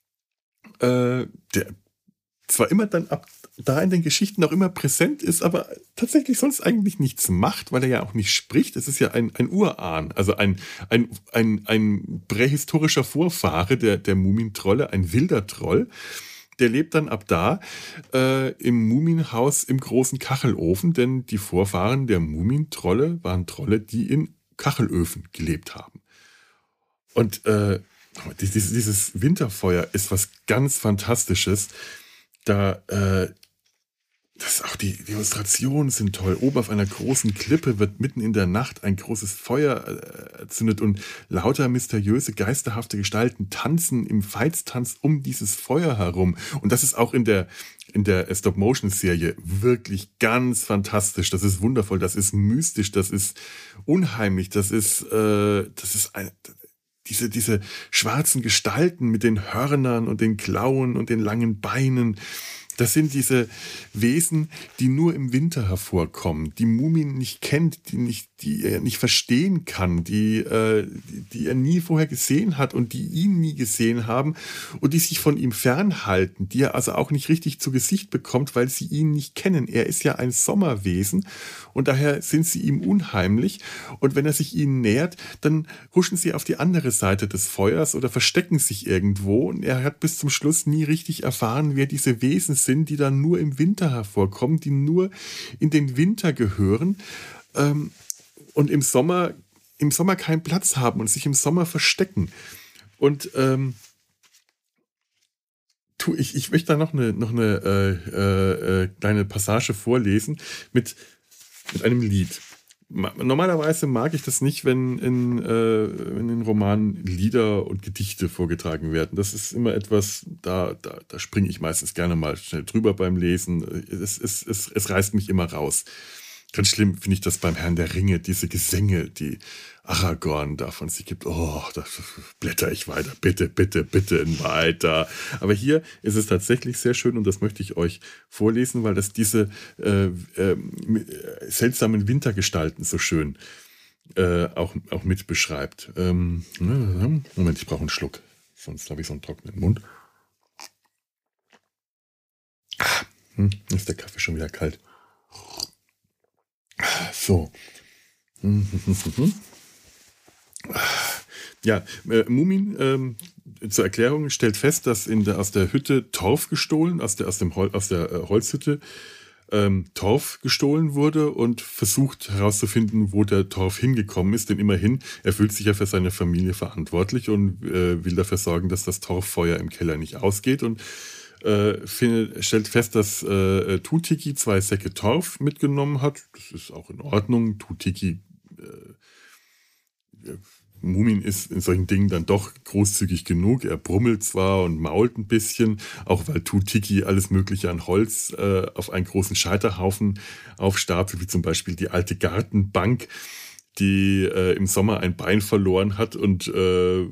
A: äh, der zwar immer dann ab da in den Geschichten auch immer präsent ist, aber tatsächlich sonst eigentlich nichts macht, weil er ja auch nicht spricht. Es ist ja ein, ein Urahn, also ein, ein, ein, ein prähistorischer Vorfahre der, der Mumintrolle, ein wilder Troll. Der lebt dann ab da äh, im Muminhaus im großen Kachelofen, denn die Vorfahren der Mumintrolle waren Trolle, die in Kachelöfen gelebt haben. Und äh, dieses, dieses Winterfeuer ist was ganz Fantastisches. Da äh, Das auch die, die Illustrationen sind toll. Oben auf einer großen Klippe wird mitten in der Nacht ein großes Feuer erzündet und lauter mysteriöse, geisterhafte Gestalten tanzen im Veitstanz um dieses Feuer herum. Und das ist auch in der, in der Stop-Motion-Serie wirklich ganz fantastisch. Das ist wundervoll, das ist mystisch, das ist unheimlich, das ist, äh, das ist ein, diese, diese schwarzen Gestalten mit den Hörnern und den Klauen und den langen Beinen. Das sind diese Wesen, die nur im Winter hervorkommen, die Mumin nicht kennt, die, nicht, die er nicht verstehen kann, die, äh, die er nie vorher gesehen hat und die ihn nie gesehen haben und die sich von ihm fernhalten, die er also auch nicht richtig zu Gesicht bekommt, weil sie ihn nicht kennen. Er ist ja ein Sommerwesen und daher sind sie ihm unheimlich. Und wenn er sich ihnen nähert, dann huschen sie auf die andere Seite des Feuers oder verstecken sich irgendwo. Und er hat bis zum Schluss nie richtig erfahren, wer diese Wesen sind, die dann nur im Winter hervorkommen, die nur in den Winter gehören ähm, und im Sommer, im Sommer keinen Platz haben und sich im Sommer verstecken. Und ähm, tu, ich, ich möchte da noch eine, noch eine äh, äh, kleine Passage vorlesen mit, mit einem Lied. Normalerweise mag ich das nicht, wenn in, äh, in den Romanen Lieder und Gedichte vorgetragen werden. Das ist immer etwas, da, da, da springe ich meistens gerne mal schnell drüber beim Lesen. Es, es, es, es reißt mich immer raus. Ganz schlimm finde ich das beim Herrn der Ringe, diese Gesänge, die Aragorn davon sich gibt. Oh, da blätter ich weiter. Bitte, bitte, bitte weiter. Aber hier ist es tatsächlich sehr schön und das möchte ich euch vorlesen, weil das diese äh, äh, seltsamen Wintergestalten so schön äh, auch, auch mit beschreibt. Ähm, Moment, ich brauche einen Schluck, sonst habe ich so einen trockenen Mund. Ah, hm, ist der Kaffee schon wieder kalt. So. Ja, äh, Mumin, ähm, zur Erklärung, stellt fest, dass in der, aus der Hütte Torf gestohlen, aus der, aus dem Hol, aus der äh, Holzhütte ähm, Torf gestohlen wurde und versucht herauszufinden, wo der Torf hingekommen ist. Denn immerhin, er fühlt sich ja für seine Familie verantwortlich und äh, will dafür sorgen, dass das Torffeuer im Keller nicht ausgeht. Und Äh, findet, stellt fest, dass äh, Tutiki zwei Säcke Torf mitgenommen hat. Das ist auch in Ordnung. Tutiki äh, Mumin ist in solchen Dingen dann doch großzügig genug. Er brummelt zwar und mault ein bisschen, auch weil Tu-Tiki alles Mögliche an Holz äh, auf einen großen Scheiterhaufen aufstapelt, wie zum Beispiel die alte Gartenbank, die äh, im Sommer ein Bein verloren hat und äh,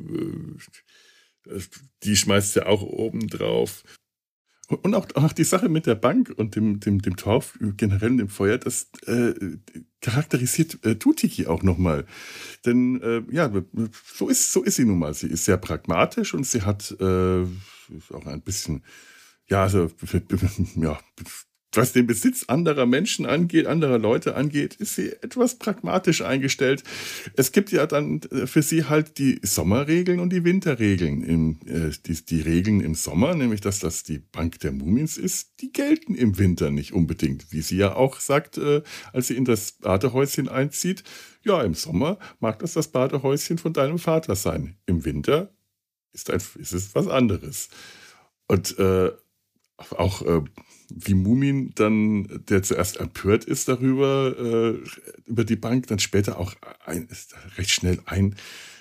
A: die schmeißt er auch oben drauf. Und auch, auch die Sache mit der Bank und dem, dem, dem Torf, generell dem Feuer, das äh, charakterisiert äh, Tu-Tiki auch nochmal. Denn äh, ja, so ist, so ist sie nun mal. Sie ist sehr pragmatisch und sie hat äh, auch ein bisschen, ja, also, ja, was den Besitz anderer Menschen angeht, anderer Leute angeht, ist sie etwas pragmatisch eingestellt. Es gibt ja dann für sie halt die Sommerregeln und die Winterregeln. Im, äh, die, die Regeln im Sommer, nämlich dass das die Bank der Mumins ist, die gelten im Winter nicht unbedingt. Wie sie ja auch sagt, äh, als sie in das Badehäuschen einzieht, ja, im Sommer mag das das Badehäuschen von deinem Vater sein. Im Winter ist, ein, ist es was anderes. Und äh, auch äh, wie Mumin dann, der zuerst empört ist darüber, äh, über die Bank, dann später auch ein, recht schnell ein,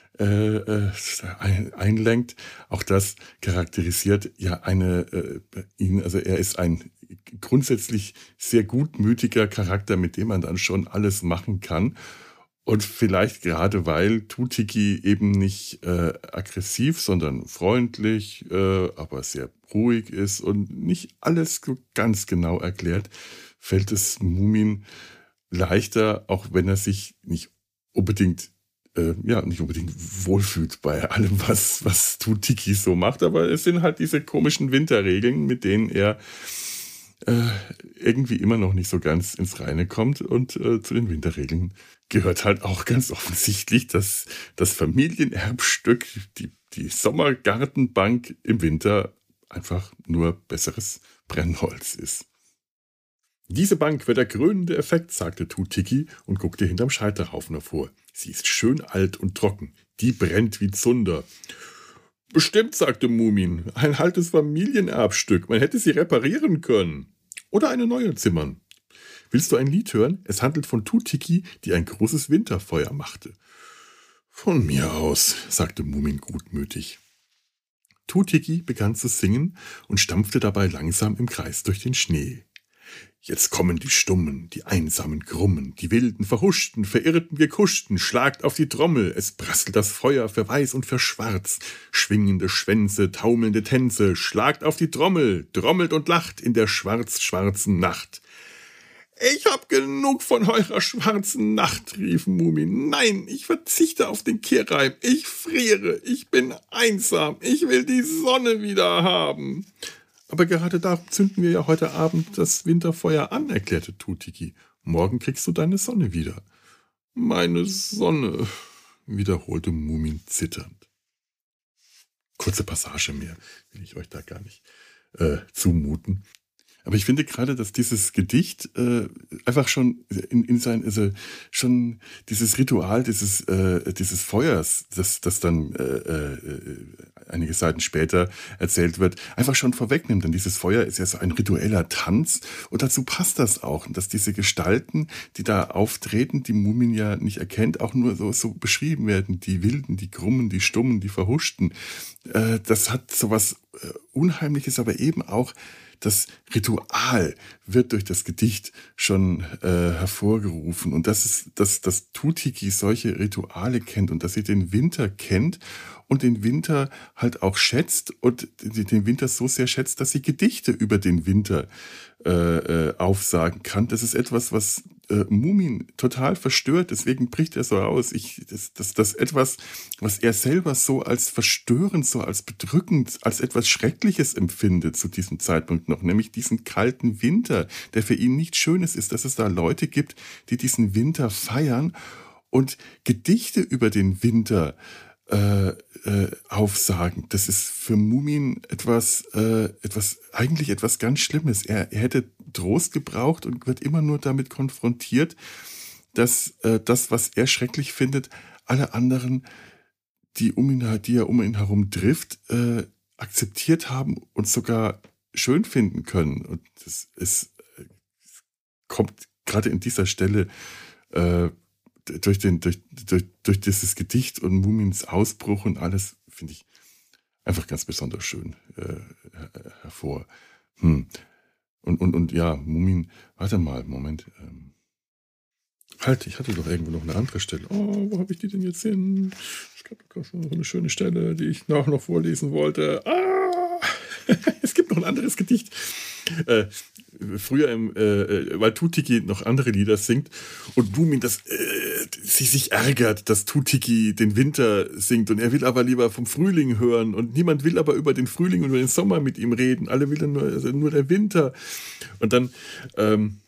A: äh, ein, einlenkt. Auch das charakterisiert ja eine, äh, ihn, also er ist ein grundsätzlich sehr gutmütiger Charakter, mit dem man dann schon alles machen kann. Und vielleicht gerade weil Tu-Tiki eben nicht äh, aggressiv, sondern freundlich, äh, aber sehr ruhig ist und nicht alles so ganz genau erklärt, fällt es Mumin leichter, auch wenn er sich nicht unbedingt, äh, ja, nicht unbedingt wohlfühlt bei allem, was, was Tu-Tiki so macht. Aber es sind halt diese komischen Winterregeln, mit denen er äh, irgendwie immer noch nicht so ganz ins Reine kommt. Und äh, zu den Winterregeln gehört halt auch ganz offensichtlich, dass das Familienerbstück, die, die Sommergartenbank im Winter einfach nur besseres Brennholz ist. Diese Bank wäre der krönende Effekt, sagte Tu-Tiki und guckte hinterm Scheiterhaufen hervor. Sie ist schön alt und trocken. Die brennt wie Zunder. Bestimmt, sagte Mumin. Ein altes Familienerbstück. Man hätte sie reparieren können. Oder eine neue zimmern. Willst du ein Lied hören? Es handelt von Tu-Tiki, die ein großes Winterfeuer machte. Von mir aus, sagte Mumin gutmütig. Tu-Tiki begann zu singen und stampfte dabei langsam im Kreis durch den Schnee. Jetzt kommen die Stummen, die einsamen Krummen, die wilden, verhuschten, verirrten, gekuschten, schlagt auf die Trommel, es prasselt das Feuer für weiß und für schwarz, schwingende Schwänze, taumelnde Tänze, schlagt auf die Trommel, trommelt und lacht in der schwarz-schwarzen Nacht. Ich hab genug von eurer schwarzen Nacht, rief Mumin. Nein, ich verzichte auf den Kehrreim. Ich friere, ich bin einsam, ich will die Sonne wieder haben. Aber gerade darum zünden wir ja heute Abend das Winterfeuer an, erklärte Tu-Tiki. Morgen kriegst du deine Sonne wieder. Meine Sonne, wiederholte Mumin zitternd. Kurze Passage mehr, will ich euch da gar nicht äh, zumuten. Aber ich finde gerade, dass dieses Gedicht äh, einfach schon in, in sein, also schon dieses Ritual dieses, äh, dieses Feuers, das, das dann äh, äh, einige Seiten später erzählt wird, einfach schon vorwegnimmt. Denn dieses Feuer ist ja so ein ritueller Tanz und dazu passt das auch, dass diese Gestalten, die da auftreten, die Mumin ja nicht erkennt, auch nur so, so beschrieben werden. Die Wilden, die Krummen, die Stummen, die Verhuschten. Äh, das hat sowas äh, Unheimliches, aber eben auch das Ritual wird durch das Gedicht schon äh, hervorgerufen. Und das ist, dass, dass Tu-Tiki solche Rituale kennt und dass sie den Winter kennt und den Winter halt auch schätzt und den Winter so sehr schätzt, dass sie Gedichte über den Winter äh, äh, aufsagen kann. Das ist etwas, was äh, Mumin total verstört. Deswegen bricht er so aus. Ich, das, das, das etwas, was er selber so als verstörend, so als bedrückend, als etwas Schreckliches empfindet zu diesem Zeitpunkt noch, nämlich diesen kalten Winter, der für ihn nichts Schönes ist, dass es da Leute gibt, die diesen Winter feiern und Gedichte über den Winter Äh, äh, aufsagen. Das ist für Mumin etwas, äh, etwas, eigentlich etwas ganz Schlimmes. Er, er hätte Trost gebraucht und wird immer nur damit konfrontiert, dass äh, das, was er schrecklich findet, alle anderen, die, um ihn, die er um ihn herum trifft, äh, akzeptiert haben und sogar schön finden können. Und das ist, äh, kommt gerade in dieser Stelle äh, durch, den, durch, durch, durch dieses Gedicht und Mumins Ausbruch und alles, finde ich einfach ganz besonders schön äh, hervor. Hm. Und, und, und ja, Mumin, warte mal, Moment. Ähm, halt, ich hatte doch irgendwo noch eine andere Stelle. Oh, wo habe ich die denn jetzt hin? Es gab doch so eine schöne Stelle, die ich noch, noch vorlesen wollte. Ah, es gibt noch ein anderes Gedicht. Äh, früher, im, äh, weil Tutiki noch andere Lieder singt und Mumin das, äh, sie sich ärgert, dass Tutiki den Winter singt und er will aber lieber vom Frühling hören und niemand will aber über den Frühling und über den Sommer mit ihm reden. Alle will nur, also nur der Winter. Und dann, ähm,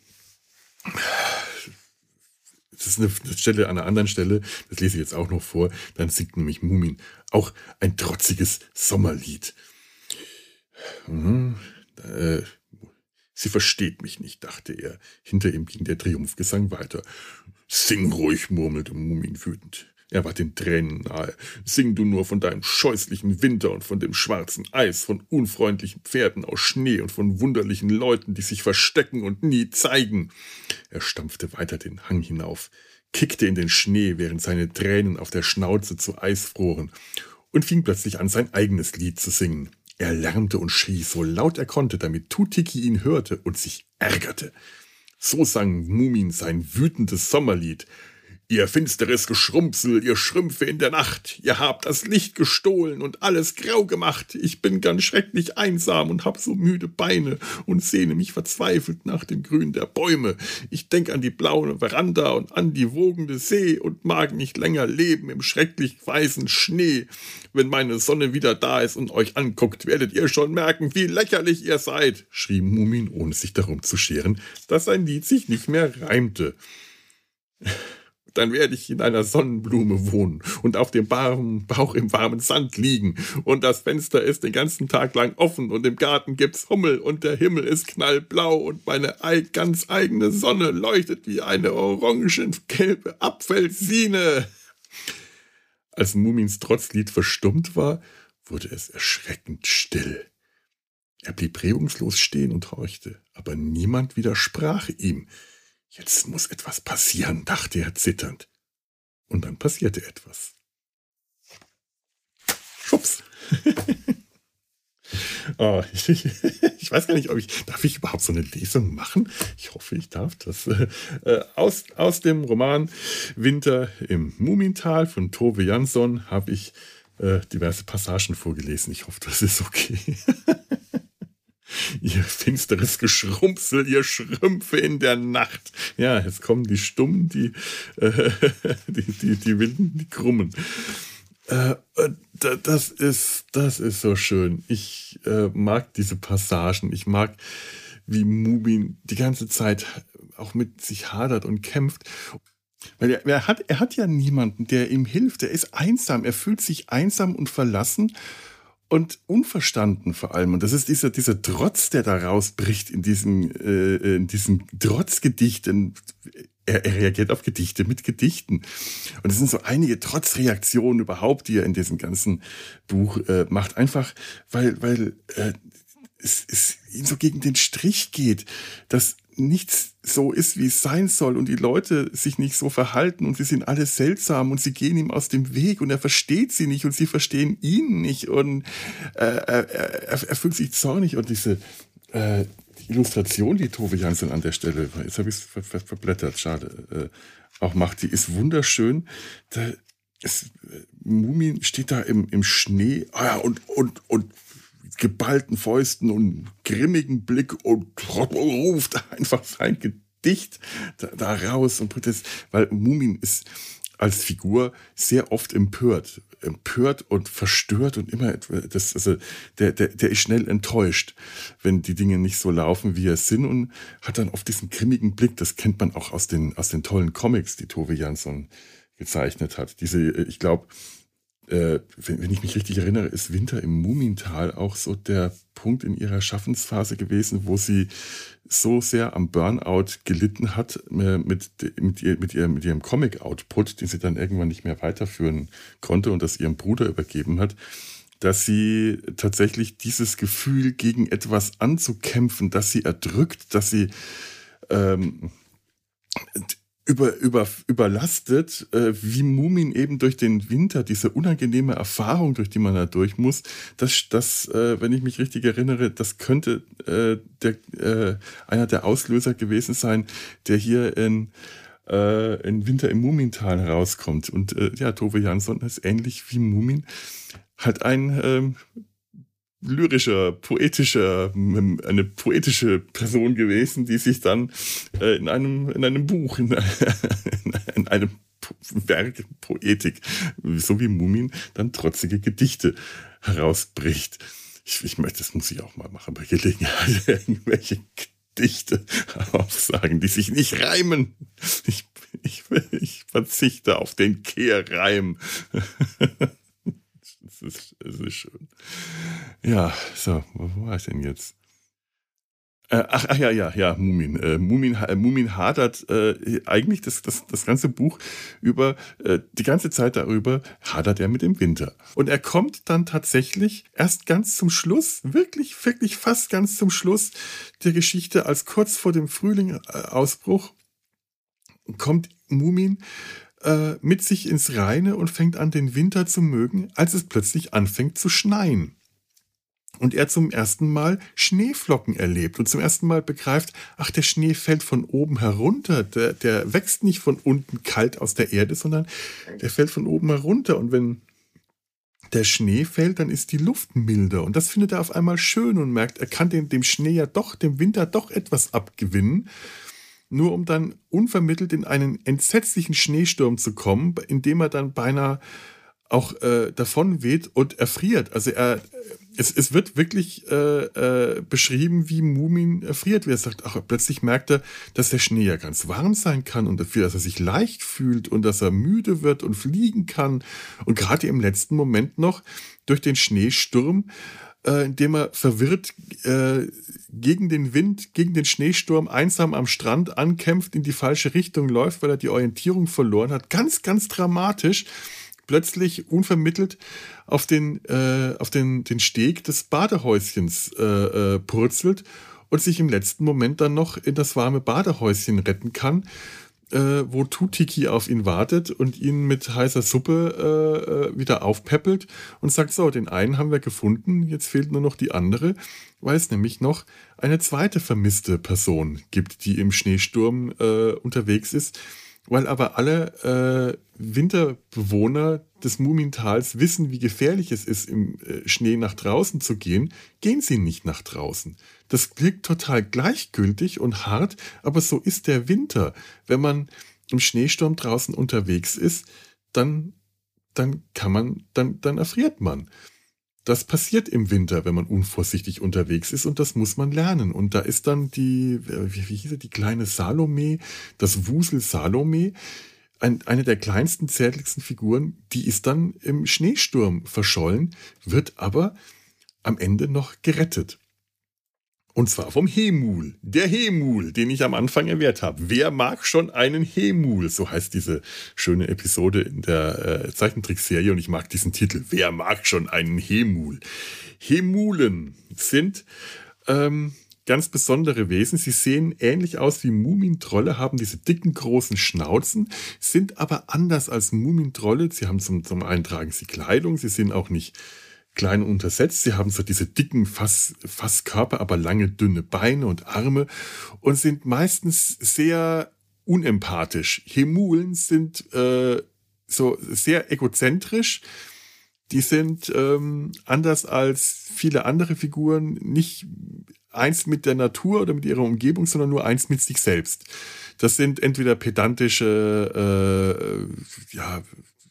A: das ist eine Stelle an einer anderen Stelle, das lese ich jetzt auch noch vor, dann singt nämlich Mumin auch ein trotziges Sommerlied. Mhm. Äh, Sie versteht mich nicht, dachte er. Hinter ihm ging der Triumphgesang weiter. Sing ruhig, murmelte Mumin wütend. Er war den Tränen nahe. Sing du nur von deinem scheußlichen Winter und von dem schwarzen Eis, von unfreundlichen Pferden aus Schnee und von wunderlichen Leuten, die sich verstecken und nie zeigen. Er stampfte weiter den Hang hinauf, kickte in den Schnee, während seine Tränen auf der Schnauze zu Eis froren, und fing plötzlich an, sein eigenes Lied zu singen. Er lärmte und schrie so laut er konnte, damit Tutiki ihn hörte und sich ärgerte. So sang Mumin sein wütendes Sommerlied. Ihr finsteres Geschrumpsel, ihr Schrümpfe in der Nacht, ihr habt das Licht gestohlen und alles grau gemacht. Ich bin ganz schrecklich einsam und hab so müde Beine und sehne mich verzweifelt nach dem Grün der Bäume. Ich denk an die blaue Veranda und an die wogende See und mag nicht länger leben im schrecklich weißen Schnee. Wenn meine Sonne wieder da ist und euch anguckt, werdet ihr schon merken, wie lächerlich ihr seid, schrie Mumin, ohne sich darum zu scheren, dass sein Lied sich nicht mehr reimte. Dann werde ich in einer Sonnenblume wohnen und auf dem Bauch im warmen Sand liegen. Und das Fenster ist den ganzen Tag lang offen und im Garten gibt's Hummel und der Himmel ist knallblau und meine ganz eigene Sonne leuchtet wie eine orangengelbe Apfelsine. Als Mumins Trotzlied verstummt war, wurde es erschreckend still. Er blieb regungslos stehen und horchte, aber niemand widersprach ihm. Jetzt muss etwas passieren, dachte er zitternd. Und dann passierte etwas. Schubs. Oh, ich, ich weiß gar nicht, ob ich, darf ich überhaupt so eine Lesung machen? Ich hoffe, ich darf das. Äh, aus, aus dem Roman Winter im Mumintal von Tove Jansson habe ich äh, diverse Passagen vorgelesen. Ich hoffe, das ist okay. Ihr finsteres Geschrumpsel, ihr Schrümpfe in der Nacht. Ja, jetzt kommen die Stummen, die, äh, die, die, die Wilden, die Krummen. Äh, das ist, das ist so schön. Ich äh, mag diese Passagen. Ich mag, wie Mumin die ganze Zeit auch mit sich hadert und kämpft. Weil er, er, hat, er hat ja niemanden, der ihm hilft. Er ist einsam. Er fühlt sich einsam und verlassen. Und unverstanden vor allem. Und das ist dieser, dieser Trotz, der da rausbricht in diesem, äh, in diesem Trotzgedicht. Er, er reagiert auf Gedichte mit Gedichten. Und es sind so einige Trotzreaktionen überhaupt, die er in diesem ganzen Buch äh, macht. Einfach, weil, weil äh, es, es ihm so gegen den Strich geht, dass nichts so ist, wie es sein soll und die Leute sich nicht so verhalten und sie sind alle seltsam und sie gehen ihm aus dem Weg und er versteht sie nicht und sie verstehen ihn nicht und äh, er, er, er fühlt sich zornig und diese äh, die Illustration, die Tove Jansson an der Stelle, jetzt habe ich es ver, ver, verblättert, schade, äh, auch macht, die ist wunderschön. Da ist, äh, Mumin steht da im, im Schnee ah ja, und, und, und geballten Fäusten und grimmigen Blick und ruft einfach sein Gedicht da, da raus. Und das, weil Mumin ist als Figur sehr oft empört. Empört und verstört und immer, das, also der, der, der ist schnell enttäuscht, wenn die Dinge nicht so laufen, wie es sind und hat dann oft diesen grimmigen Blick. Das kennt man auch aus den, aus den tollen Comics, die Tove Jansson gezeichnet hat. Diese, ich glaube, Äh, wenn, wenn ich mich richtig erinnere, ist Winter im Mumintal auch so der Punkt in ihrer Schaffensphase gewesen, wo sie so sehr am Burnout gelitten hat äh, mit, mit, ihr, mit, ihr, mit ihrem Comic-Output, den sie dann irgendwann nicht mehr weiterführen konnte und das ihrem Bruder übergeben hat, dass sie tatsächlich dieses Gefühl, gegen etwas anzukämpfen, das sie erdrückt, dass sie ähm, über, über, überlastet, äh, wie Mumin eben durch den Winter, diese unangenehme Erfahrung, durch die man da durch muss, das, das äh, wenn ich mich richtig erinnere, das könnte äh, der, äh, einer der Auslöser gewesen sein, der hier in, äh, in Winter im Mumintal herauskommt. Und äh, ja, Tove Jansson ist ähnlich wie Mumin halt ein ähm, lyrischer, poetischer, eine poetische Person gewesen, die sich dann äh, in einem in einem Buch, in, in einem Werk Poetik, so wie Mumin, dann trotzige Gedichte herausbricht. Ich, ich möchte, das muss ich auch mal machen bei Gelegenheit, irgendwelche Gedichte aufsagen, die sich nicht reimen. Ich, ich, ich verzichte auf den Kehrreim. Es ist, es ist schön. Ja, so, wo war ich denn jetzt? Äh, ach, ach ja, ja, ja, Mumin. Äh, Mumin, äh, Mumin hadert äh, eigentlich das, das, das ganze Buch über, äh, die ganze Zeit darüber hadert er mit dem Winter. Und er kommt dann tatsächlich erst ganz zum Schluss, wirklich, wirklich fast ganz zum Schluss der Geschichte, als kurz vor dem Frühling-Ausbruch kommt Mumin äh, mit sich ins Reine und fängt an, den Winter zu mögen, als es plötzlich anfängt zu schneien. Und er zum ersten Mal Schneeflocken erlebt und zum ersten Mal begreift, ach, der Schnee fällt von oben herunter, der, der wächst nicht von unten kalt aus der Erde, sondern der fällt von oben herunter. Und wenn der Schnee fällt, dann ist die Luft milder. Und das findet er auf einmal schön und merkt, er kann dem, dem Schnee ja doch, dem Winter doch etwas abgewinnen, nur um dann unvermittelt in einen entsetzlichen Schneesturm zu kommen, in dem er dann beinahe auch äh, davon weht und erfriert. Also er, es, es wird wirklich äh, äh, beschrieben, wie Mumin erfriert, wie er sagt, ach, plötzlich merkt er, dass der Schnee ja ganz warm sein kann und dafür, dass er sich leicht fühlt und dass er müde wird und fliegen kann. Und gerade im letzten Moment noch durch den Schneesturm, äh, indem er verwirrt äh, gegen den Wind, gegen den Schneesturm einsam am Strand ankämpft, in die falsche Richtung läuft, weil er die Orientierung verloren hat. Ganz, ganz dramatisch. Plötzlich unvermittelt auf den, äh, auf den, den Steg des Badehäuschens äh, äh, purzelt und sich im letzten Moment dann noch in das warme Badehäuschen retten kann, äh, wo Tutiki auf ihn wartet und ihn mit heißer Suppe äh, wieder aufpäppelt und sagt, so, den einen haben wir gefunden, jetzt fehlt nur noch die andere, weil es nämlich noch eine zweite vermisste Person gibt, die im Schneesturm äh, unterwegs ist. Weil aber alle äh, Winterbewohner des Mumintals wissen, wie gefährlich es ist, im äh, Schnee nach draußen zu gehen, gehen sie nicht nach draußen. Das klingt total gleichgültig und hart, aber so ist der Winter. Wenn man im Schneesturm draußen unterwegs ist, dann, dann kann man, dann, dann erfriert man. Das passiert im Winter, wenn man unvorsichtig unterwegs ist und das muss man lernen. Und da ist dann die, wie, wie hieß sie, die kleine Salome, das Wusel Salome, ein, eine der kleinsten, zärtlichsten Figuren, die ist dann im Schneesturm verschollen, wird aber am Ende noch gerettet. Und zwar vom Hemul. Der Hemul, den ich am Anfang erwähnt habe. Wer mag schon einen Hemul? So heißt diese schöne Episode in der äh, Zeichentrickserie und ich mag diesen Titel. Wer mag schon einen Hemul? Hemulen sind ähm, ganz besondere Wesen. Sie sehen ähnlich aus wie Mumintrolle, haben diese dicken, großen Schnauzen, sind aber anders als Mumintrolle. Sie haben zum, zum einen tragen sie Kleidung, sie sind auch nicht klein und untersetzt. Sie haben so diese dicken Fass, Fasskörper, aber lange, dünne Beine und Arme und sind meistens sehr unempathisch. Hemulen sind äh, so sehr egozentrisch. Die sind ähm, anders als viele andere Figuren nicht eins mit der Natur oder mit ihrer Umgebung, sondern nur eins mit sich selbst. Das sind entweder pedantische, äh, ja,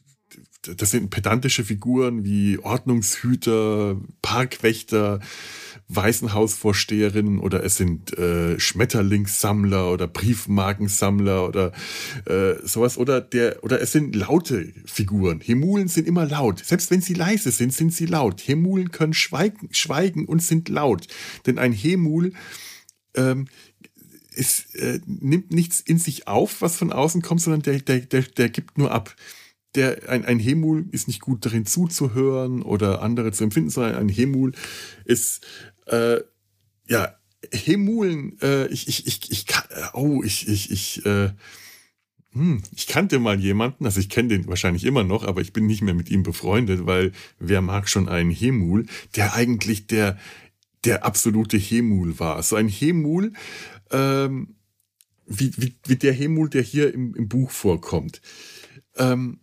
A: das sind pedantische Figuren wie Ordnungshüter, Parkwächter, Waisenhausvorsteherinnen oder es sind äh, Schmetterlingssammler oder Briefmarkensammler oder äh, sowas oder der oder es sind laute Figuren. Hemulen sind immer laut. Selbst wenn sie leise sind, sind sie laut. Hemulen können schweigen, schweigen und sind laut. Denn ein Hemul ähm, ist, äh, nimmt nichts in sich auf, was von außen kommt, sondern der, der, der, der gibt nur ab. Der, ein, ein Hemul ist nicht gut darin zuzuhören oder andere zu empfinden, sondern ein Hemul ist, äh, ja, Hemulen, äh, ich, ich, ich, ich kann, oh, ich, ich, ich, äh, Hm, ich kannte mal jemanden, also ich kenne den wahrscheinlich immer noch, aber ich bin nicht mehr mit ihm befreundet, weil wer mag schon einen Hemul, der eigentlich der, der absolute Hemul war. So ein Hemul, ähm, wie, wie, wie der Hemul, der hier im, im Buch vorkommt. Ähm,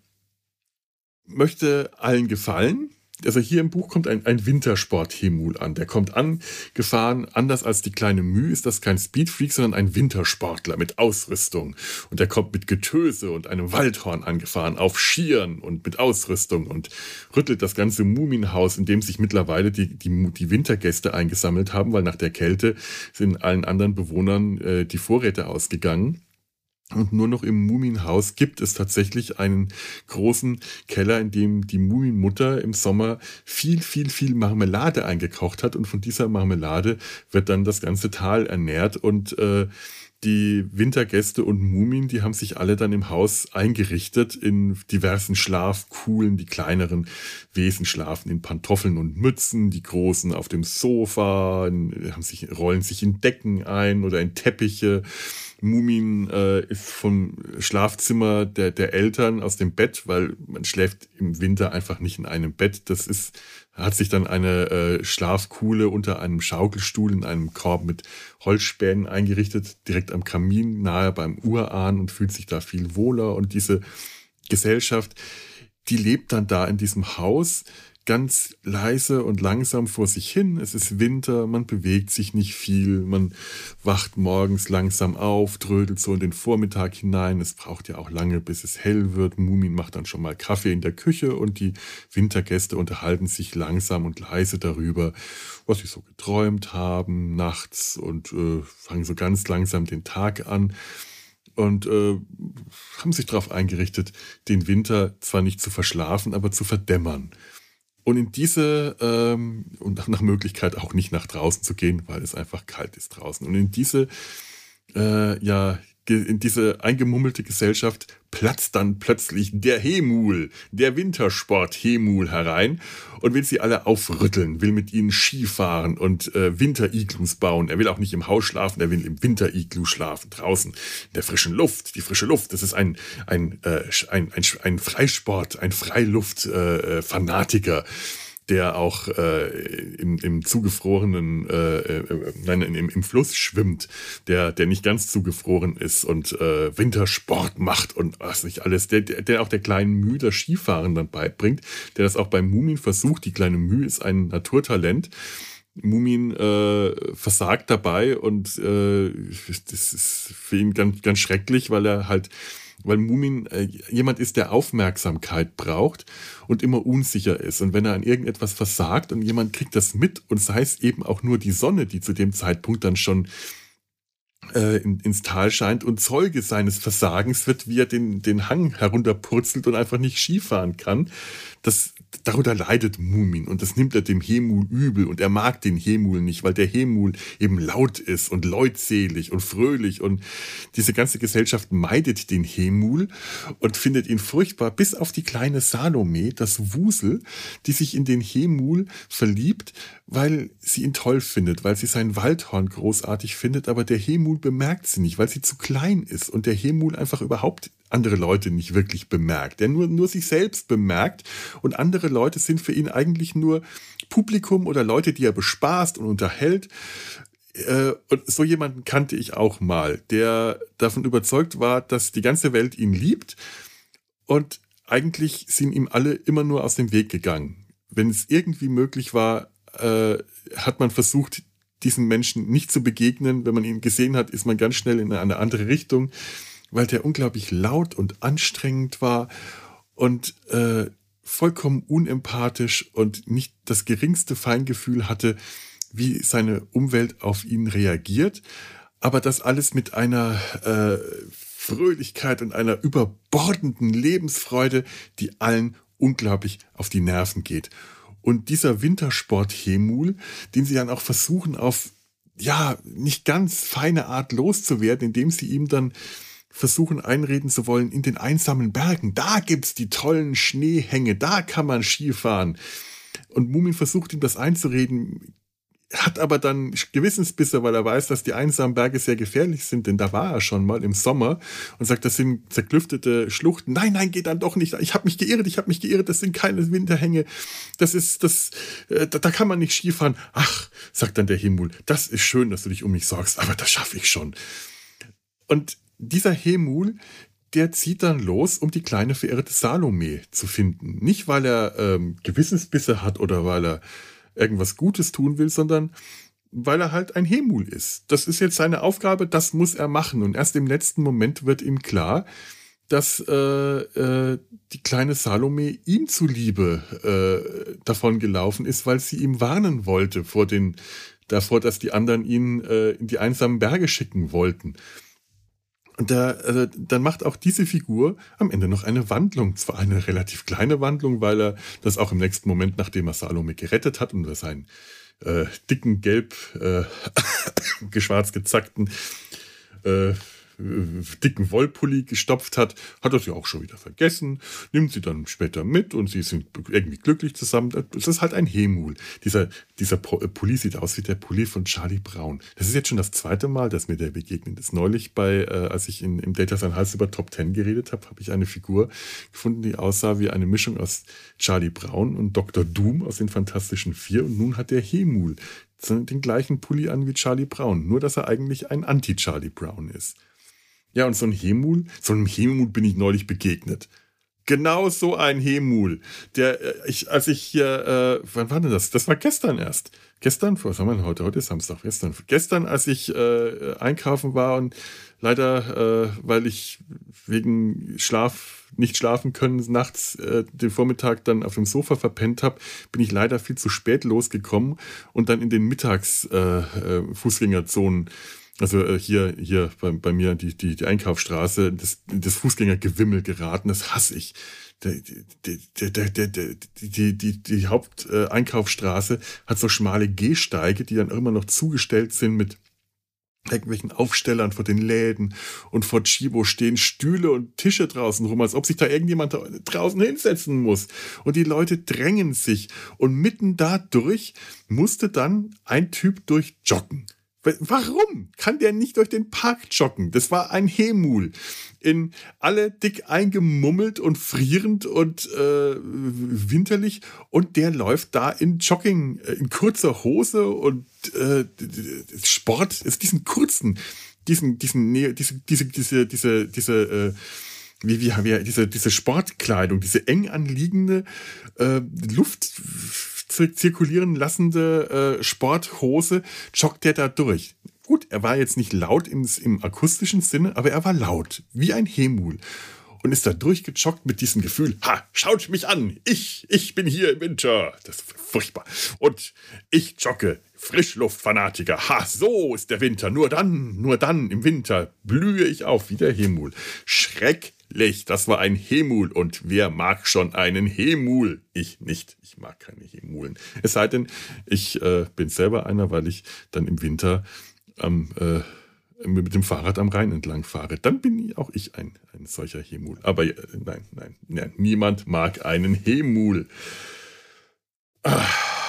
A: möchte allen gefallen. Also hier im Buch kommt ein, ein Wintersport-Hemul an. Der kommt angefahren, anders als die kleine Müh ist das kein Speedfreak, sondern ein Wintersportler mit Ausrüstung. Und der kommt mit Getöse und einem Waldhorn angefahren, auf Skiern und mit Ausrüstung und rüttelt das ganze Muminhaus, in dem sich mittlerweile die, die, die Wintergäste eingesammelt haben, weil nach der Kälte sind allen anderen Bewohnern äh, die Vorräte ausgegangen. Und nur noch im Muminhaus gibt es tatsächlich einen großen Keller, in dem die Muminmutter im Sommer viel, viel, viel Marmelade eingekocht hat. Und von dieser Marmelade wird dann das ganze Tal ernährt. Und äh, die Wintergäste und Mumin, die haben sich alle dann im Haus eingerichtet in diversen Schlafkuhlen. Die kleineren Wesen schlafen in Pantoffeln und Mützen, die großen auf dem Sofa, haben sich, rollen sich in Decken ein oder in Teppiche. Mumin äh, ist vom Schlafzimmer der, der Eltern aus dem Bett, weil man schläft im Winter einfach nicht in einem Bett. Das ist, hat sich dann eine äh, Schlafkuhle unter einem Schaukelstuhl in einem Korb mit Holzspänen eingerichtet, direkt am Kamin, nahe beim Urahn und fühlt sich da viel wohler. Und diese Gesellschaft, die lebt dann da in diesem Haus, ganz leise und langsam vor sich hin. Es ist Winter, man bewegt sich nicht viel, man wacht morgens langsam auf, trödelt so in den Vormittag hinein. Es braucht ja auch lange, bis es hell wird. Mumin macht dann schon mal Kaffee in der Küche und die Wintergäste unterhalten sich langsam und leise darüber, was sie so geträumt haben nachts und äh, fangen so ganz langsam den Tag an. Und äh, haben sich darauf eingerichtet, den Winter zwar nicht zu verschlafen, aber zu verdämmern. Und in diese, ähm, und nach Möglichkeit auch nicht nach draußen zu gehen, weil es einfach kalt ist draußen. Und in diese, äh, ja, in diese eingemummelte Gesellschaft platzt dann plötzlich der Hemul, der Wintersport-Hemul herein und will sie alle aufrütteln, will mit ihnen Skifahren und äh, Winteriglus bauen. Er will auch nicht im Haus schlafen, er will im Winteriglu schlafen, draußen in der frischen Luft. Die frische Luft, das ist ein, ein, äh, ein, ein, ein Freisport, ein Freiluft-Fanatiker. Äh, der auch äh, im, im zugefrorenen, äh, äh, nein, im, im Fluss schwimmt, der, der nicht ganz zugefroren ist und äh, Wintersport macht und was nicht alles, der, der auch der kleinen Müh das Skifahren dann beibringt, der das auch beim Mumin versucht. Die kleine Müh ist ein Naturtalent. Mumin äh, versagt dabei und äh, das ist für ihn ganz, ganz schrecklich, weil er halt weil Mumin äh, jemand ist, der Aufmerksamkeit braucht und immer unsicher ist. Und wenn er an irgendetwas versagt und jemand kriegt das mit und sei es eben auch nur die Sonne, die zu dem Zeitpunkt dann schon äh, in, ins Tal scheint und Zeuge seines Versagens wird, wie er den, den Hang herunterpurzelt und einfach nicht Skifahren kann, das darunter leidet Mumin und das nimmt er dem Hemul übel und er mag den Hemul nicht, weil der Hemul eben laut ist und leutselig und fröhlich und diese ganze Gesellschaft meidet den Hemul und findet ihn furchtbar, bis auf die kleine Salome, das Wusel, die sich in den Hemul verliebt, weil sie ihn toll findet, weil sie sein Waldhorn großartig findet, aber der Hemul bemerkt sie nicht, weil sie zu klein ist und der Hemul einfach überhaupt andere Leute nicht wirklich bemerkt. Der nur, nur sich selbst bemerkt und andere Leute sind für ihn eigentlich nur Publikum oder Leute, die er bespaßt und unterhält. Äh, und so jemanden kannte ich auch mal, der davon überzeugt war, dass die ganze Welt ihn liebt und eigentlich sind ihm alle immer nur aus dem Weg gegangen. Wenn es irgendwie möglich war, äh, hat man versucht, diesen Menschen nicht zu begegnen. Wenn man ihn gesehen hat, ist man ganz schnell in eine andere Richtung, weil der unglaublich laut und anstrengend war und äh, vollkommen unempathisch und nicht das geringste Feingefühl hatte, wie seine Umwelt auf ihn reagiert. Aber das alles mit einer äh, Fröhlichkeit und einer überbordenden Lebensfreude, die allen unglaublich auf die Nerven geht. Und dieser Wintersport-Hemul, den sie dann auch versuchen, auf ja nicht ganz feine Art loszuwerden, indem sie ihm dann versuchen einreden zu wollen, in den einsamen Bergen, da gibt's die tollen Schneehänge, da kann man Skifahren. Und Mumin versucht ihm das einzureden, hat aber dann Gewissensbisse, weil er weiß, dass die einsamen Berge sehr gefährlich sind, denn da war er schon mal im Sommer und sagt, das sind zerklüftete Schluchten. Nein, nein, geht dann doch nicht. Ich habe mich geirrt, ich habe mich geirrt, das sind keine Winterhänge. Das ist, das, äh, da, da kann man nicht Skifahren. Ach, sagt dann der Hemul, das ist schön, dass du dich um mich sorgst, aber das schaffe ich schon. Und dieser Hemul, der zieht dann los, um die kleine verirrte Salome zu finden. Nicht, weil er ähm, Gewissensbisse hat oder weil er irgendwas Gutes tun will, sondern weil er halt ein Hemul ist. Das ist jetzt seine Aufgabe, das muss er machen. Und erst im letzten Moment wird ihm klar, dass äh, äh, die kleine Salome ihm zuliebe äh, davon gelaufen ist, weil sie ihm warnen wollte vor den, davor, dass die anderen ihn äh, in die einsamen Berge schicken wollten. Und da, also, dann macht auch diese Figur am Ende noch eine Wandlung. Zwar eine relativ kleine Wandlung, weil er das auch im nächsten Moment, nachdem er Salome gerettet hat und seinen äh, dicken, gelb, äh, geschwarz gezackten, äh, dicken Wollpulli gestopft hat, hat er sie auch schon wieder vergessen, nimmt sie dann später mit und sie sind irgendwie glücklich zusammen. Das ist halt ein Hemul. Dieser, dieser Pulli sieht aus wie der Pulli von Charlie Brown. Das ist jetzt schon das zweite Mal, dass mir der begegnet ist. Neulich bei, äh, als ich in, im Data Sein Hals über Top Ten geredet habe, habe ich eine Figur gefunden, die aussah wie eine Mischung aus Charlie Brown und Doktor Doom aus den Fantastischen Vier, und nun hat der Hemul den gleichen Pulli an wie Charlie Brown, nur dass er eigentlich ein Anti-Charlie Brown ist. Ja, und so ein Hemul, so einem Hemul bin ich neulich begegnet. Genau so ein Hemul. Der, ich, als ich hier, äh, wann war denn das? Das war gestern erst. Gestern, was haben wir denn heute? Heute ist Samstag. Gestern, gestern als ich äh, einkaufen war und leider, äh, weil ich wegen Schlaf, nicht schlafen können, nachts äh, den Vormittag dann auf dem Sofa verpennt habe, bin ich leider viel zu spät losgekommen und dann in den Mittags-Fußgängerzonen, äh, also äh, hier, hier bei, bei mir die, die, die Einkaufsstraße, das, das Fußgängergewimmel geraten, das hasse ich. Der, der, der, der, der, der, die, die, die Haupteinkaufsstraße hat so schmale Gehsteige, die dann immer noch zugestellt sind mit irgendwelchen Aufstellern vor den Läden, und vor Chibo stehen Stühle und Tische draußen rum, als ob sich da irgendjemand da draußen hinsetzen muss. Und die Leute drängen sich. Und mitten dadurch musste dann ein Typ durchjoggen. Warum kann der nicht durch den Park joggen? Das war ein Hemul. In alle dick eingemummelt und frierend und äh, winterlich. Und der läuft da in Jogging, in kurzer Hose und äh, Sport, ist diesen kurzen, diesen, diesen, diese, diese, diese, diese, diese, äh, wie, wie, wie, diese, diese Sportkleidung, diese eng anliegende äh, Luft zirkulieren lassende äh, Sporthose, joggt der da durch. Gut, er war jetzt nicht laut im, im akustischen Sinne, aber er war laut, wie ein Hemul. Und ist da durchgejoggt mit diesem Gefühl, ha, schaut mich an, ich, ich bin hier im Winter. Das ist furchtbar. Und ich jogge, Frischluftfanatiker, ha, so ist der Winter. Nur dann, nur dann im Winter blühe ich auf wie der Hemul. Schrecklich, das war ein Hemul. Und wer mag schon einen Hemul? Ich nicht, ich mag keine Hemulen. Es sei denn, ich äh, bin selber einer, weil ich dann im Winter am äh, mit dem Fahrrad am Rhein entlang fahre. Dann bin auch ich ein, ein solcher Hemul. Aber äh, nein, nein, nein, niemand mag einen Hemul. Ah.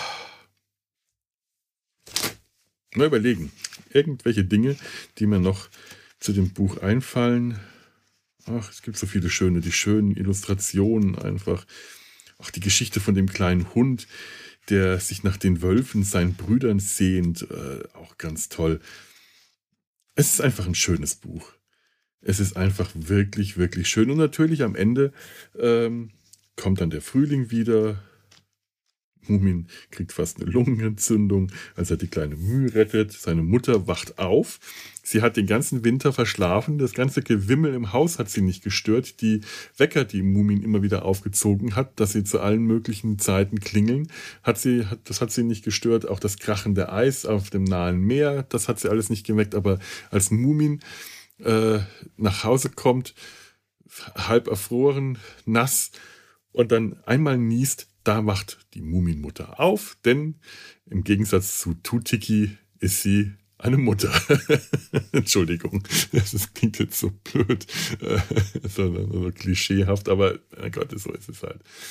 A: Mal überlegen. Irgendwelche Dinge, die mir noch zu dem Buch einfallen. Ach, es gibt so viele schöne, die schönen Illustrationen einfach. Auch die Geschichte von dem kleinen Hund, der sich nach den Wölfen, seinen Brüdern sehnt. Äh, auch ganz toll. Es ist einfach ein schönes Buch. Es ist einfach wirklich, wirklich schön. Und natürlich am Ende ähm, kommt dann der Frühling wieder. Mumin kriegt fast eine Lungenentzündung, als er die kleine Mühe rettet. Seine Mutter wacht auf. Sie hat den ganzen Winter verschlafen. Das ganze Gewimmel im Haus hat sie nicht gestört. Die Wecker, die Mumin immer wieder aufgezogen hat, dass sie zu allen möglichen Zeiten klingeln, hat sie, hat, das hat sie nicht gestört. Auch das krachende Eis auf dem nahen Meer, das hat sie alles nicht geweckt. Aber als Mumin äh, nach Hause kommt, halb erfroren, nass, und dann einmal niest, da wacht die Muminmutter auf, denn im Gegensatz zu Tutiki ist sie eine Mutter. Entschuldigung, das klingt jetzt so blöd, so, so klischeehaft, aber mein Gott, so ist es halt.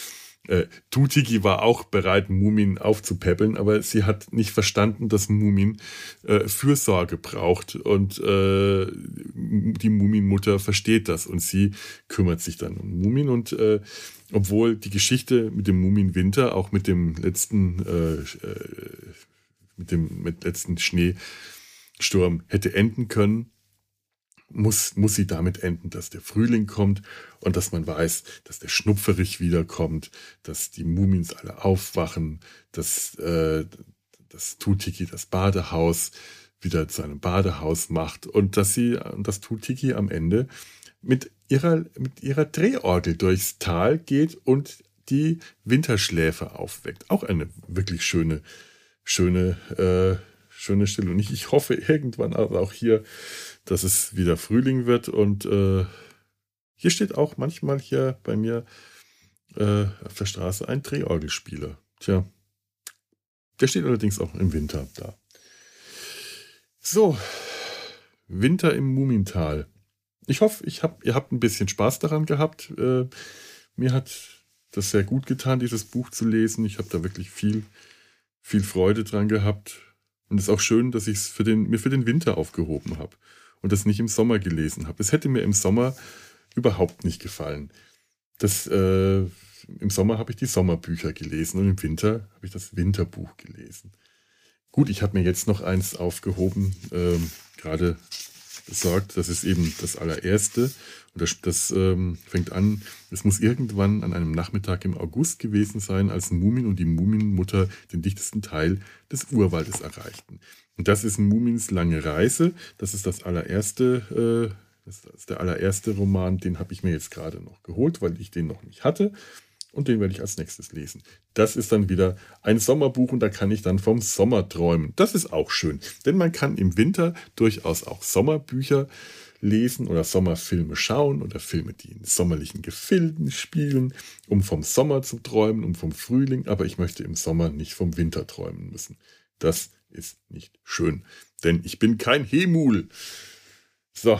A: Äh, Tutiki war auch bereit, Mumin aufzupäppeln, aber sie hat nicht verstanden, dass Mumin äh, Fürsorge braucht und äh, die Muminmutter versteht das und sie kümmert sich dann um Mumin und äh, obwohl die Geschichte mit dem Muminwinter auch mit dem letzten äh, äh, mit dem mit letzten Schneesturm hätte enden können, Muss, muss sie damit enden, dass der Frühling kommt und dass man weiß, dass der Schnupferich wiederkommt, dass die Mumins alle aufwachen, dass, äh, dass Tutiki das Badehaus wieder zu einem Badehaus macht und dass sie, dass Tutiki am Ende mit ihrer, mit ihrer Drehorgel durchs Tal geht und die Winterschläfer aufweckt. Auch eine wirklich schöne, schöne, äh, schöne Stelle. Und ich, ich hoffe irgendwann aber auch hier, dass es wieder Frühling wird und äh, hier steht auch manchmal hier bei mir äh, auf der Straße ein Drehorgelspieler. Tja, der steht allerdings auch im Winter da. So, Winter im Mumintal. Ich hoffe, ich hab, ihr habt ein bisschen Spaß daran gehabt. Äh, mir hat das sehr gut getan, dieses Buch zu lesen. Ich habe da wirklich viel, viel Freude dran gehabt. Und es ist auch schön, dass ich es für den, mir für den Winter aufgehoben habe und das nicht im Sommer gelesen habe. Es hätte mir im Sommer überhaupt nicht gefallen. Das, äh, im Sommer habe ich die Sommerbücher gelesen und im Winter habe ich das Winterbuch gelesen. Gut, ich habe mir jetzt noch eins aufgehoben, ähm, gerade besorgt. Das ist eben das allererste. Und das, das ähm, fängt an, es muss irgendwann an einem Nachmittag im August gewesen sein, als Mumin und die Muminmutter den dichtesten Teil des Urwaldes erreichten. Und das ist Mumins lange Reise. Das ist das allererste, äh, das ist der allererste Roman, den habe ich mir jetzt gerade noch geholt, weil ich den noch nicht hatte. Und den werde ich als nächstes lesen. Das ist dann wieder ein Sommerbuch und da kann ich dann vom Sommer träumen. Das ist auch schön, denn man kann im Winter durchaus auch Sommerbücher lesen oder Sommerfilme schauen oder Filme, die in sommerlichen Gefilden spielen, um vom Sommer zu träumen, um vom Frühling. Aber ich möchte im Sommer nicht vom Winter träumen müssen. Das ist nicht schön, denn ich bin kein Hemul. So.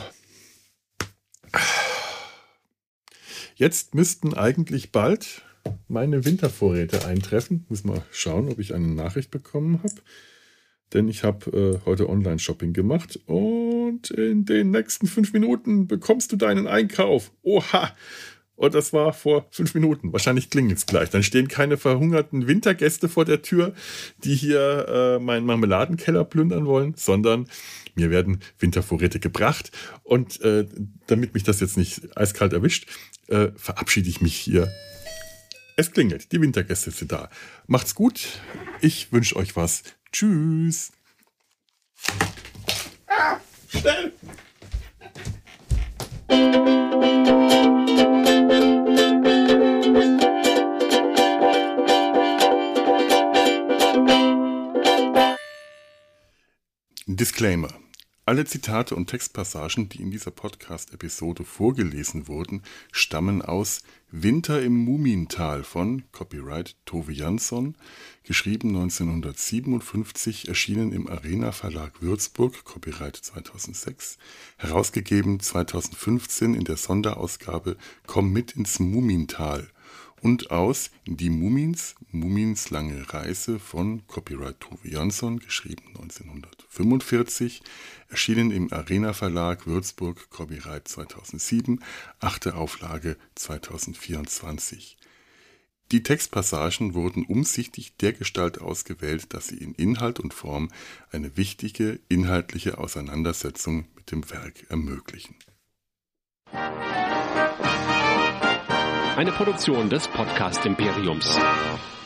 A: Jetzt müssten eigentlich bald meine Wintervorräte eintreffen. Muss mal schauen, ob ich eine Nachricht bekommen habe. Denn ich habe äh, heute Online-Shopping gemacht und in den nächsten fünf Minuten bekommst du deinen Einkauf. Oha! Und das war vor fünf Minuten. Wahrscheinlich klingelt es gleich. Dann stehen keine verhungerten Wintergäste vor der Tür, die hier äh, meinen Marmeladenkeller plündern wollen, sondern mir werden Wintervorräte gebracht. Und äh, damit mich das jetzt nicht eiskalt erwischt, äh, verabschiede ich mich hier. Es klingelt, die Wintergäste sind da. Macht's gut, ich wünsche euch was. Tschüss. Ah, schnell! Disclaimer. Alle Zitate und Textpassagen, die in dieser Podcast-Episode vorgelesen wurden, stammen aus Winter im Mumintal von Copyright Tove Jansson, geschrieben neunzehnhundertsiebenundfünfzig, erschienen im Arena Verlag Würzburg, Copyright zweitausendsechs, herausgegeben zweitausendfünfzehn in der Sonderausgabe Komm mit ins Mumintal und aus Die Mumins, Mumins lange Reise von Copyright Tove Jansson, geschrieben neunzehnhundertfünfundvierzig, erschienen im Arena Verlag Würzburg, Copyright zweitausendsieben, achte Auflage zweitausendvierundzwanzig. Die Textpassagen wurden umsichtig dergestalt ausgewählt, dass sie in Inhalt und Form eine wichtige inhaltliche Auseinandersetzung mit dem Werk ermöglichen.
B: Eine Produktion des Podcast-Imperiums.